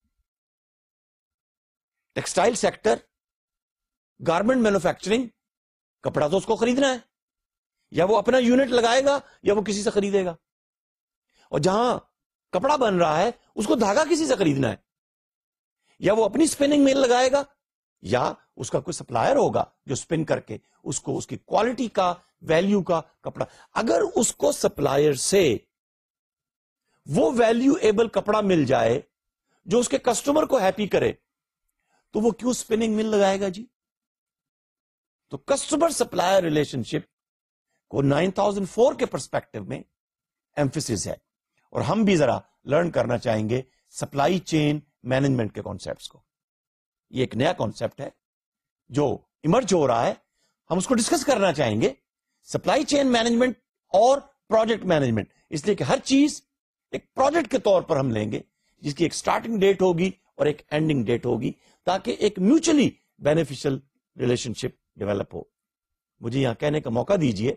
ٹیکسٹائل سیکٹر, گارمنٹ مینوفیکچرنگ, کپڑا تو اس کو خریدنا ہے, یا وہ اپنا یونٹ لگائے گا یا وہ کسی سے خریدے گا. اور جہاں کپڑا بن رہا ہے اس کو دھاگا کسی سے خریدنا ہے. یا وہ اپنی اسپننگ مل لگائے گا یا اس کا کوئی سپلائر ہوگا جو اسپن کر کے اس کو اس کی کوالٹی کا ویلیو کا کپڑا. اگر اس کو سپلائر سے وہ ویلیو ایبل کپڑا مل جائے جو اس کے کسٹمر کو ہیپی کرے تو وہ کیوں اسپننگ مل لگائے گا جی؟ تو کسٹمر سپلائر ریلیشن شپ کو 9004 کے پرسپیکٹو میں ایمفیسس ہے. اور ہم بھی ذرا لرن کرنا چاہیں گے سپلائی چین مینجمنٹ کے کانسیپٹس کو. یہ ایک نیا کانسیپٹ ہے جو ایمرج ہو رہا ہے, ہم اس کو ڈسکس کرنا چاہیں گے. سپلائی چین مینجمنٹ اور پروجیکٹ مینجمنٹ, اس لیے کہ ہر چیز ایک پروجیکٹ کے طور پر ہم لیں گے جس کی ایک سٹارٹنگ ڈیٹ ہوگی اور ایک اینڈنگ ڈیٹ ہوگی, تاکہ ایک mutually beneficial relationship develop ہو. مجھے یہاں کہنے کا موقع دیجئے,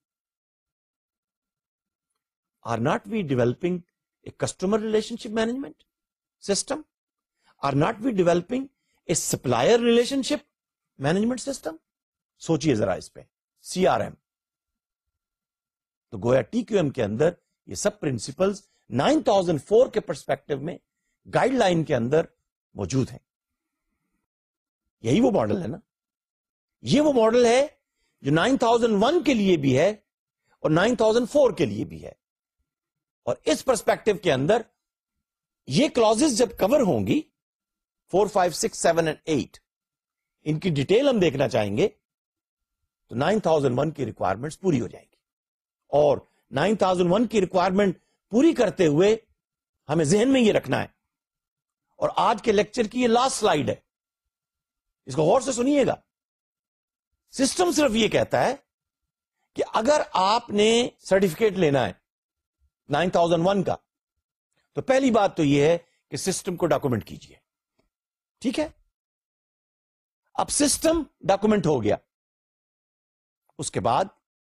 are not we developing a customer relationship management system? Are not we developing a supplier relationship management system? سوچئے ذرا اس پہ. سی آر ایم تو گویا ٹی کیو ایم کے اندر یہ سب پرنسپلز 9004 کے پرسپیکٹو میں گائیڈ لائن کے اندر موجود ہیں. یہی وہ ماڈل ہے نا, یہ وہ ماڈل ہے جو 9001 کے لیے بھی ہے اور 9004 کے لیے بھی ہے. اور اس پرسپیکٹو کے اندر یہ کلازز جب کور ہوں گی 4, 5, 6, 7 and 8, ان کی ڈیٹیل ہم دیکھنا چاہیں گے تو 9001 کی ریکوائرمنٹس پوری ہو جائیں گی. اور 9001 کی ریکوائرمنٹ پوری کرتے ہوئے ہمیں ذہن میں یہ رکھنا ہے, اور آج کے لیکچر کی یہ لاسٹ سلائیڈ ہے, اس کو غور سے سنیے گا. سسٹم صرف یہ کہتا ہے کہ اگر آپ نے سرٹیفکیٹ لینا ہے 9001 کا, تو پہلی بات تو یہ ہے کہ سسٹم کو ڈاکومنٹ کیجئے. ٹھیک ہے, اب سسٹم ڈاکومنٹ ہو گیا, اس کے بعد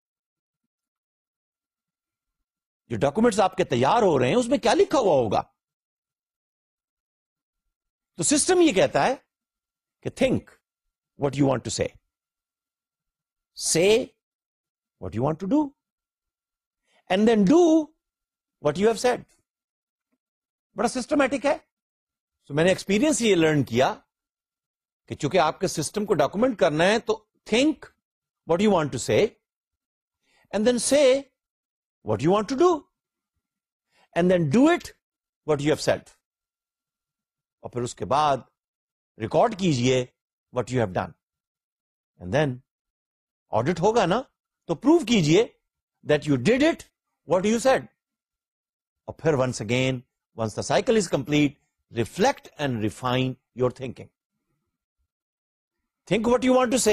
جو ڈاکومنٹس آپ کے تیار ہو رہے ہیں اس میں کیا لکھا ہوا ہوگا؟ تو سسٹم یہ کہتا ہے کہ think what you want to say, say what you want to do, and then do what you have said. بڑا سسٹمیٹک ہے. تو میں نے ایکسپیرینس یہ لرن کیا کہ چونکہ آپ کے سسٹم کو ڈاکومنٹ کرنا ہے تو think what you want to say, and then say what you want to do, and then do it what you have said. اور پھر اس کے بعد ریکارڈ کیجئے what you have done, and then audit ہوگا نا تو پروو کیجئے that you did it what you said. اور پھر once again, once the cycle is complete, reflect and refine your thinking. Think what you want to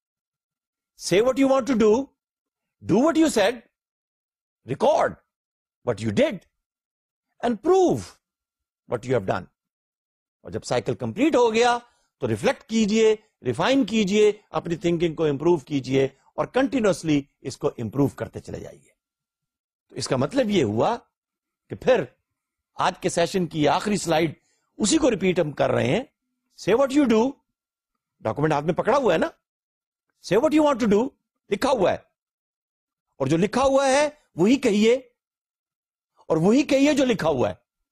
say what you want to do what you said, record what you did, and prove what you have done. اور جب سائیکل کمپلیٹ ہو گیا تو ریفلیکٹ کیجئے, ریفائن کیجئے, اپنی تھنکنگ کو امپروو کیجئے اور کنٹینیوسلی اس کو امپروو کرتے چلے جائیے. تو اس کا مطلب یہ ہوا کہ پھر آج کے سیشن کی آخری سلائیڈ اسی کو ریپیٹ ہم کر رہے ہیں. say what you do, document ہاتھ میں پکڑا ہوا ہے نا, say what you want to do لکھا ہوا ہے, اور جو لکھا ہوا ہے وہی کہیے, اور وہی کہیے جو لکھا ہوا ہے,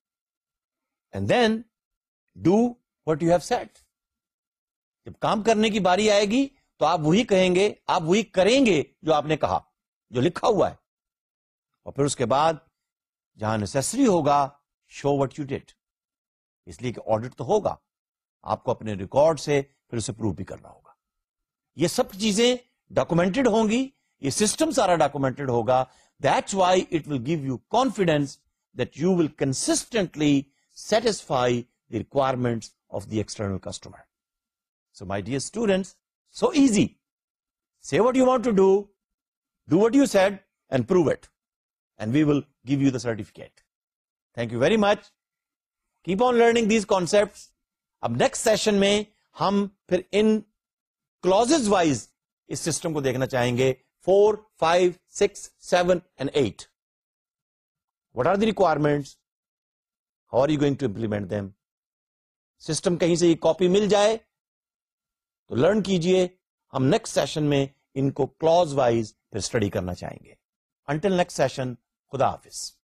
and then do what you have said. جب کام کرنے کی باری آئے گی تو آپ وہی کہیں گے, آپ وہی کریں گے جو آپ نے کہا, جو لکھا ہوا ہے. اور پھر اس کے بعد جہاں نیسیسری ہوگا show what you did, اس لیے کہ آڈٹ تو ہوگا, آپ کو اپنے ریکارڈ سے پھر اسے پروو بھی کرنا ہوگا. یہ سب چیزیں ڈاکومنٹڈ ہوں گی, یہ سسٹم سارا ڈاکومنٹڈ ہوگا. That's why it will give you confidence that you will consistently satisfy the requirements of the external customer. So my dear students, so easy. Say what you want to do what you said, and prove it. And we will give you the certificate. Thank you very much. Keep on learning these concepts. اب نیکسٹ سیشن میں ہم پھر ان کلوزز وائز اس سسٹم کو دیکھنا چاہیں گے. 4, 5, 6, 7 and 8. What are the requirements? How are you going to implement them? System کہیں سے یہ کاپی مل جائے تو لرن کیجئے. ہم نیکسٹ سیشن میں ان کو کلوز وائز پھر اسٹڈی کرنا چاہیں گے. انٹل نیکسٹ سیشن, خدا حافظ.